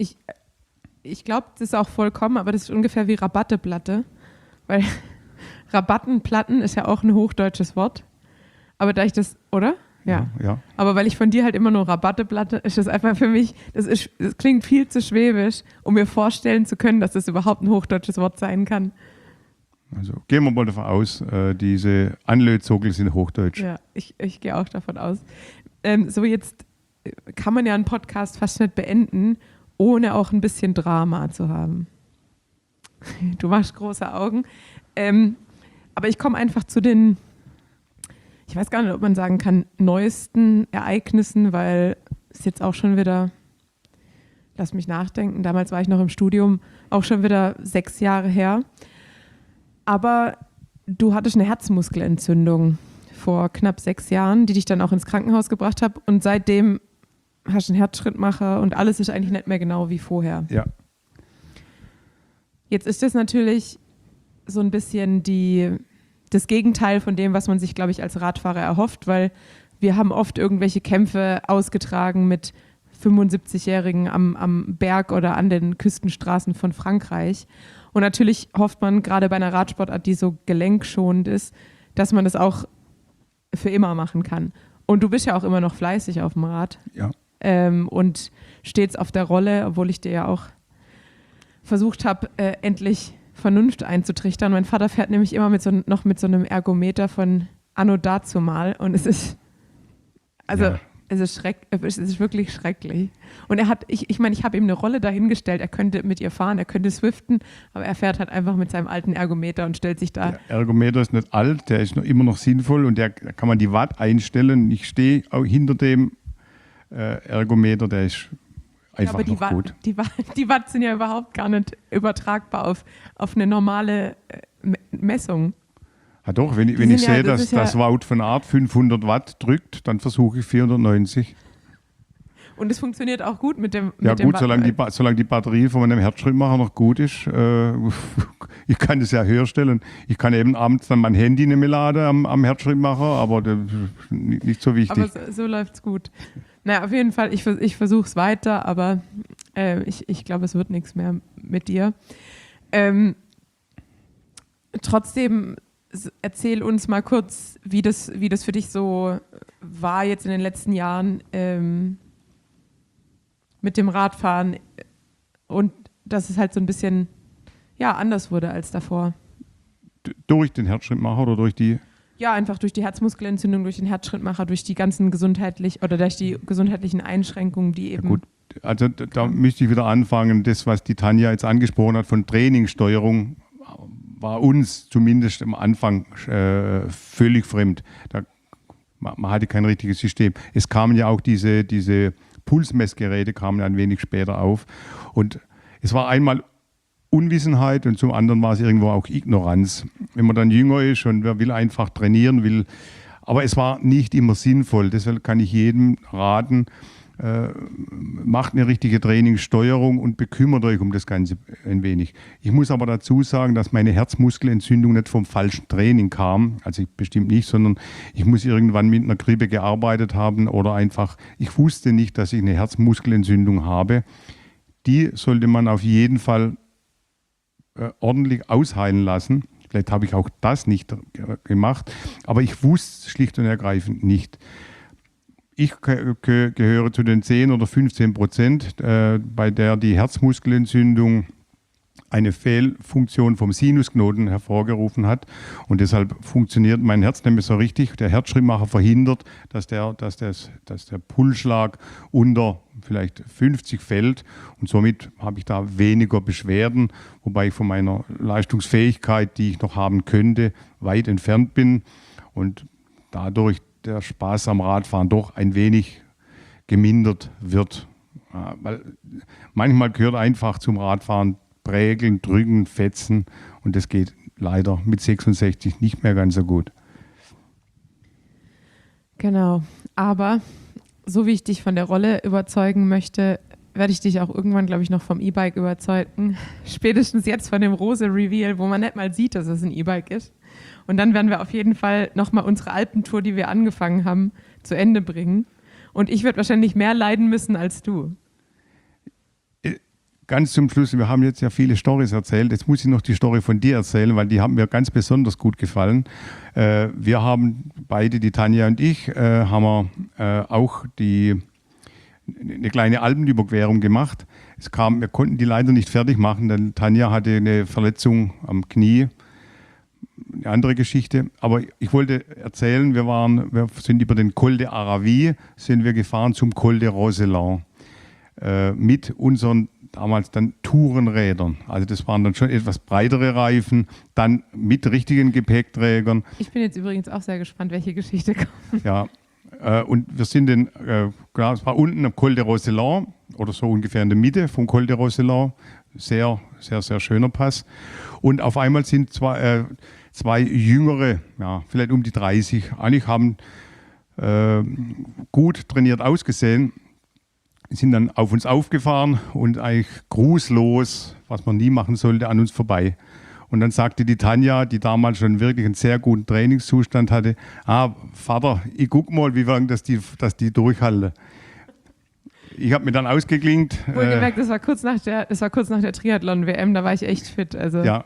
Ich glaube, das ist auch vollkommen, aber das ist ungefähr wie Rabatteplatte, weil Rabattenplatten ist ja auch ein hochdeutsches Wort. Aber da ich das, oder? Ja. Aber weil ich von dir halt immer nur Rabatteplatte, ist das einfach für mich, das klingt viel zu schwäbisch, um mir vorstellen zu können, dass das überhaupt ein hochdeutsches Wort sein kann. Also gehen wir mal davon aus, diese Anlötsockel sind hochdeutsch. Ja, ich gehe auch davon aus. So, jetzt kann man ja einen Podcast fast nicht beenden, ohne auch ein bisschen Drama zu haben. Du machst große Augen. Aber ich komme einfach zu den, ich weiß gar nicht, ob man sagen kann, neuesten Ereignissen, weil es jetzt auch schon wieder, lass mich nachdenken, damals war ich noch im Studium, auch schon wieder 6 Jahre her. Aber du hattest eine Herzmuskelentzündung vor knapp 6 Jahren, die dich dann auch ins Krankenhaus gebracht hat. Und seitdem hast du einen Herzschrittmacher und alles ist eigentlich nicht mehr genau wie vorher. Ja. Jetzt ist das natürlich so ein bisschen das Gegenteil von dem, was man sich, glaube ich, als Radfahrer erhofft, weil wir haben oft irgendwelche Kämpfe ausgetragen mit 75-Jährigen am Berg oder an den Küstenstraßen von Frankreich. Und natürlich hofft man gerade bei einer Radsportart, die so gelenkschonend ist, dass man das auch für immer machen kann. Und du bist ja auch immer noch fleißig auf dem Rad. Ja. Und stets auf der Rolle, obwohl ich dir ja auch versucht habe, endlich Vernunft einzutrichtern. Mein Vater fährt nämlich immer noch mit so einem Ergometer von Anno dazumal und es ist, es ist wirklich schrecklich. Und ich habe ihm eine Rolle dahingestellt, er könnte mit ihr fahren, er könnte swiften, aber er fährt halt einfach mit seinem alten Ergometer und stellt sich da. Der Ergometer ist nicht alt, der ist immer noch sinnvoll und da kann man die Watt einstellen. Ich stehe auch hinter dem Ergometer, der ist einfach noch gut. Die Watt sind ja überhaupt gar nicht übertragbar auf eine normale Messung. Ja doch, wenn ich sehe, dass das Wout van Aert 500 Watt drückt, dann versuche ich 490. Und es funktioniert auch gut mit dem solange die Batterie von meinem Herzschrittmacher noch gut ist. Ich kann das ja höher stellen. Ich kann eben abends dann mein Handy nicht mehr laden am Herzschrittmacher, aber das ist nicht so wichtig. Aber so läuft es gut. Naja, auf jeden Fall, ich versuche es weiter, aber ich glaube, es wird nichts mehr mit dir. Trotzdem, erzähl uns mal kurz, wie das für dich so war jetzt in den letzten Jahren mit dem Radfahren und dass es halt so ein bisschen anders wurde als davor. Durch den Herzschrittmacher oder durch die? Ja, einfach durch die Herzmuskelentzündung, durch den Herzschrittmacher, durch die ganzen gesundheitlichen Einschränkungen, die eben. Ja gut, also da müsste ich wieder anfangen. Das, was die Tanja jetzt angesprochen hat von Trainingssteuerung, war uns zumindest am Anfang völlig fremd. Man hatte kein richtiges System. Es kamen ja auch diese Pulsmessgeräte kamen ein wenig später auf. Und es war einmal Unwissenheit und zum anderen war es irgendwo auch Ignoranz. Wenn man dann jünger ist und wer will einfach trainieren, will. Aber es war nicht immer sinnvoll. Deshalb kann ich jedem raten, macht eine richtige Trainingssteuerung und bekümmert euch um das Ganze ein wenig. Ich muss aber dazu sagen, dass meine Herzmuskelentzündung nicht vom falschen Training kam, also ich bestimmt nicht, sondern ich muss irgendwann mit einer Grippe gearbeitet haben oder einfach, ich wusste nicht, dass ich eine Herzmuskelentzündung habe. Die sollte man auf jeden Fall ordentlich ausheilen lassen. Vielleicht habe ich auch das nicht gemacht, aber ich wusste schlicht und ergreifend nicht. Ich gehöre zu den 10 oder 15%, bei der die Herzmuskelentzündung eine Fehlfunktion vom Sinusknoten hervorgerufen hat. Und deshalb funktioniert mein Herz nicht mehr so richtig. Der Herzschrittmacher verhindert, dass der Pulsschlag unter vielleicht 50 fällt. Und somit habe ich da weniger Beschwerden, wobei ich von meiner Leistungsfähigkeit, die ich noch haben könnte, weit entfernt bin. Und dadurch der Spaß am Radfahren doch ein wenig gemindert wird. Weil manchmal gehört einfach zum Radfahren prägeln, drücken, fetzen und das geht leider mit 66 nicht mehr ganz so gut. Genau, aber so wie ich dich von der Rolle überzeugen möchte, werde ich dich auch irgendwann, glaube ich, noch vom E-Bike überzeugen. Spätestens jetzt von dem Rose-Reveal, wo man nicht mal sieht, dass es ein E-Bike ist. Und dann werden wir auf jeden Fall nochmal unsere Alpentour, die wir angefangen haben, zu Ende bringen. Und ich werde wahrscheinlich mehr leiden müssen als du. Ganz zum Schluss, wir haben jetzt ja viele Storys erzählt. Jetzt muss ich noch die Story von dir erzählen, weil die haben mir ganz besonders gut gefallen. Wir haben beide, die Tanja und ich, haben wir auch eine kleine Alpenüberquerung gemacht. Wir konnten die leider nicht fertig machen, denn Tanja hatte eine Verletzung am Knie. Eine andere Geschichte. Aber ich wollte erzählen, wir sind über den Col de Aravis sind wir gefahren zum Col de Roseland mit unseren damals dann Tourenrädern. Also das waren dann schon etwas breitere Reifen, dann mit richtigen Gepäckträgern. Ich bin jetzt übrigens auch sehr gespannt, welche Geschichte kommt. Ja, und wir sind klar, es war unten am Col de Roseland oder so ungefähr in der Mitte vom Col de Roseland. Sehr, sehr, sehr schöner Pass. Und auf einmal sind zwei Jüngere, ja, vielleicht um die 30, eigentlich haben gut trainiert ausgesehen, sind dann auf uns aufgefahren und eigentlich grußlos, was man nie machen sollte, an uns vorbei. Und dann sagte die Tanja, die damals schon wirklich einen sehr guten Trainingszustand hatte, Vater, ich guck mal, wie lange dass die durchhalten. Ich habe mir dann ausgeklingt. Wohlgemerkt, das war kurz nach der Triathlon-WM, da war ich echt fit. Also. Ja.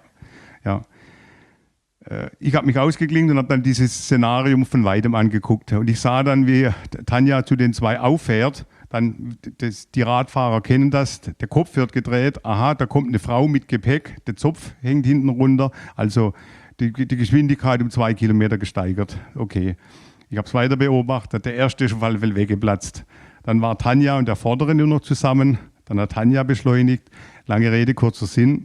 Ich habe mich ausgeklinkt und habe dann dieses Szenario von weitem angeguckt. Und ich sah dann, wie Tanja zu den zwei auffährt. Dann die Radfahrer kennen das, der Kopf wird gedreht, aha, da kommt eine Frau mit Gepäck, der Zopf hängt hinten runter, also die Geschwindigkeit um 2 Kilometer gesteigert. Okay, ich habe es weiter beobachtet, der erste ist auf alle Fälle weggeplatzt. Dann war Tanja und der Vordere nur noch zusammen, dann hat Tanja beschleunigt, lange Rede, kurzer Sinn.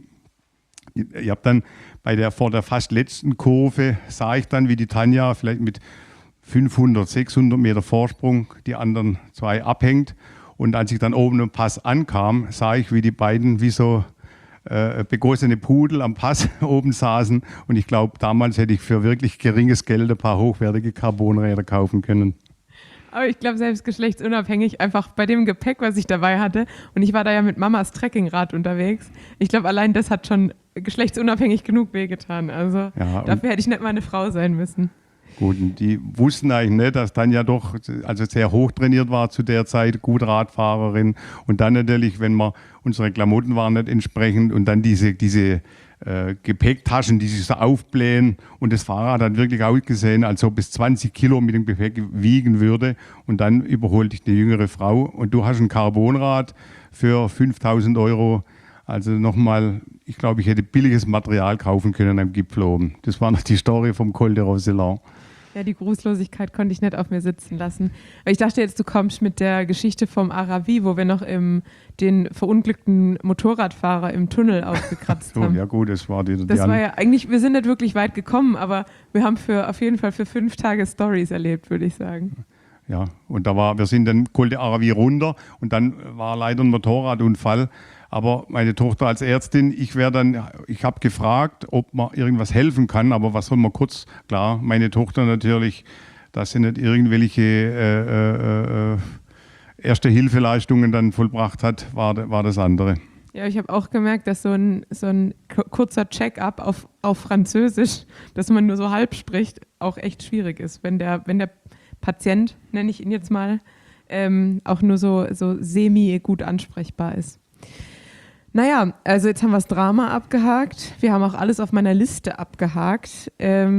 Ich habe dann vor der fast letzten Kurve, sah ich dann, wie die Tanja vielleicht mit 500, 600 Meter Vorsprung die anderen zwei abhängt. Und als ich dann oben im Pass ankam, sah ich, wie die beiden wie so begossene Pudel am Pass oben saßen. Und ich glaube, damals hätte ich für wirklich geringes Geld ein paar hochwertige Carbonräder kaufen können. Aber ich glaube, selbst geschlechtsunabhängig, einfach bei dem Gepäck, was ich dabei hatte, und ich war da ja mit Mamas Trekkingrad unterwegs, ich glaube, allein das hat schon geschlechtsunabhängig genug wehgetan. Also ja, dafür hätte ich nicht meine Frau sein müssen. Gut, und die wussten eigentlich nicht, dass Tanja doch also sehr hoch trainiert war zu der Zeit, gut Radfahrerin. Und dann natürlich, wenn unsere Klamotten waren nicht entsprechend und dann diese Gepäcktaschen, die sich so aufblähen und das Fahrrad hat wirklich ausgesehen, als ob es 20 Kilo mit dem Gepäck wiegen würde. Und dann überholte ich eine jüngere Frau und du hast ein Carbonrad für 5.000 €. Also nochmal, ich glaube, ich hätte billiges Material kaufen können am Gipfel oben. Das war noch die Story vom Col de Roseland. Ja, die Grußlosigkeit konnte ich nicht auf mir sitzen lassen. Ich dachte jetzt, du kommst mit der Geschichte vom Aravis, wo wir noch den verunglückten Motorradfahrer im Tunnel aufgekratzt haben. Ja gut, das war war ja eigentlich, wir sind nicht wirklich weit gekommen, aber wir haben auf jeden Fall für 5 Tage Storys erlebt, würde ich sagen. Ja, und wir sind dann Col de Aravis runter und dann war leider ein Motorradunfall. Aber meine Tochter als Ärztin, ich habe gefragt, ob man irgendwas helfen kann, aber was soll man kurz, klar, meine Tochter natürlich, dass sie nicht irgendwelche Erste-Hilfeleistungen dann vollbracht hat, war das andere. Ja, ich habe auch gemerkt, dass so ein kurzer Check-up auf Französisch, dass man nur so halb spricht, auch echt schwierig ist, wenn der Patient, nenne ich ihn jetzt mal, auch nur so semi-gut ansprechbar ist. Naja, also jetzt haben wir das Drama abgehakt. Wir haben auch alles auf meiner Liste abgehakt.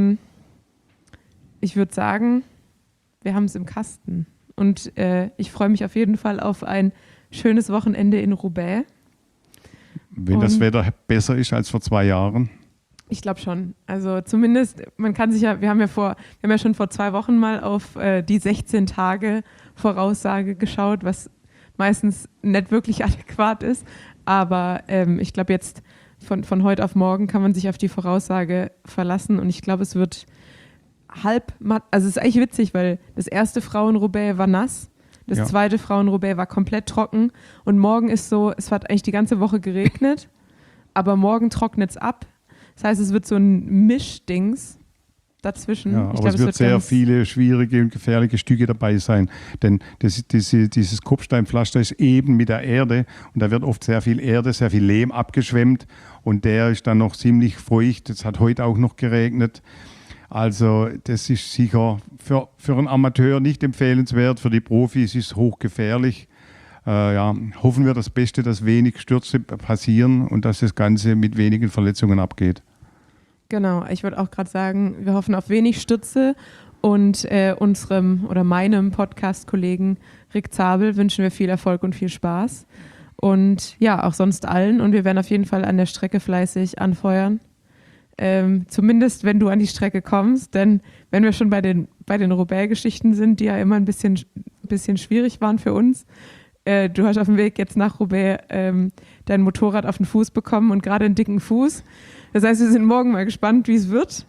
Ich würde sagen, wir haben es im Kasten. Und ich freue mich auf jeden Fall auf ein schönes Wochenende in Roubaix. Wenn das Wetter besser ist als vor 2 Jahren? Ich glaube schon. Also zumindest, man kann sich ja, wir haben ja schon vor 2 Wochen mal auf die 16 Tage Voraussage geschaut, was meistens nicht wirklich adäquat ist. Aber ich glaube jetzt von heute auf morgen kann man sich auf die Voraussage verlassen und ich glaube, es wird also es ist eigentlich witzig, weil das erste Frauen-Roubaix war nass, das zweite Frauen-Roubaix war komplett trocken und morgen ist so, es hat eigentlich die ganze Woche geregnet, aber morgen trocknet es ab. Das heißt, es wird so ein Mischdings dazwischen. Ja, aber es wird sehr viele schwierige und gefährliche Stücke dabei sein, denn dieses Kopfsteinpflaster ist eben mit der Erde und da wird oft sehr viel Erde, sehr viel Lehm abgeschwemmt und der ist dann noch ziemlich feucht. Es hat heute auch noch geregnet. Also das ist sicher für einen Amateur nicht empfehlenswert, für die Profis ist es hochgefährlich. Hoffen wir das Beste, dass wenig Stürze passieren und dass das Ganze mit wenigen Verletzungen abgeht. Genau, ich würde auch gerade sagen, wir hoffen auf wenig Stürze und meinem Podcast-Kollegen Rick Zabel wünschen wir viel Erfolg und viel Spaß und ja, auch sonst allen und wir werden auf jeden Fall an der Strecke fleißig anfeuern, zumindest wenn du an die Strecke kommst, denn wenn wir schon bei den Roubaix-Geschichten sind, die ja immer ein bisschen schwierig waren für uns, du hast auf dem Weg jetzt nach Roubaix dein Motorrad auf den Fuß bekommen und gerade einen dicken Fuß. Das heißt, wir sind morgen mal gespannt, wie es wird.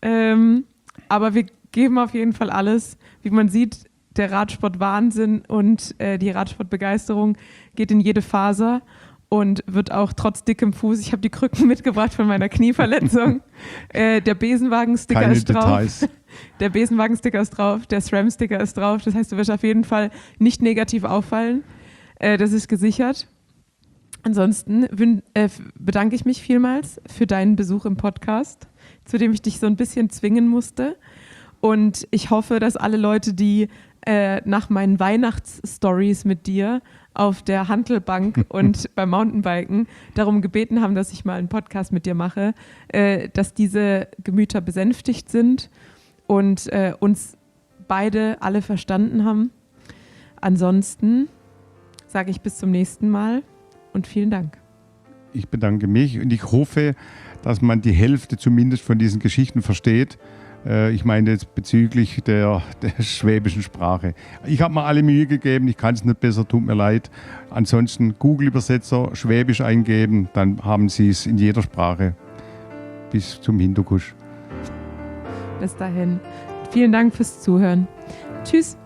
Aber wir geben auf jeden Fall alles. Wie man sieht, der Radsport-Wahnsinn und die Radsportbegeisterung geht in jede Faser und wird auch trotz dickem Fuß. Ich habe die Krücken mitgebracht von meiner Knieverletzung. Der Besenwagen-Sticker ist drauf. Details. Der Besenwagen-Sticker ist drauf, der SRAM-Sticker ist drauf. Das heißt, du wirst auf jeden Fall nicht negativ auffallen. Das ist gesichert. Ansonsten bedanke ich mich vielmals für deinen Besuch im Podcast, zu dem ich dich so ein bisschen zwingen musste. Und ich hoffe, dass alle Leute, die nach meinen Weihnachtsstories mit dir auf der Hantelbank und beim Mountainbiken darum gebeten haben, dass ich mal einen Podcast mit dir mache, dass diese Gemüter besänftigt sind und uns beide alle verstanden haben. Ansonsten sage ich bis zum nächsten Mal. Und vielen Dank. Ich bedanke mich und ich hoffe, dass man die Hälfte zumindest von diesen Geschichten versteht. Ich meine jetzt bezüglich der schwäbischen Sprache. Ich habe mir alle Mühe gegeben, ich kann es nicht besser, tut mir leid. Ansonsten Google-Übersetzer Schwäbisch eingeben, dann haben Sie es in jeder Sprache bis zum Hindukusch. Bis dahin. Vielen Dank fürs Zuhören. Tschüss.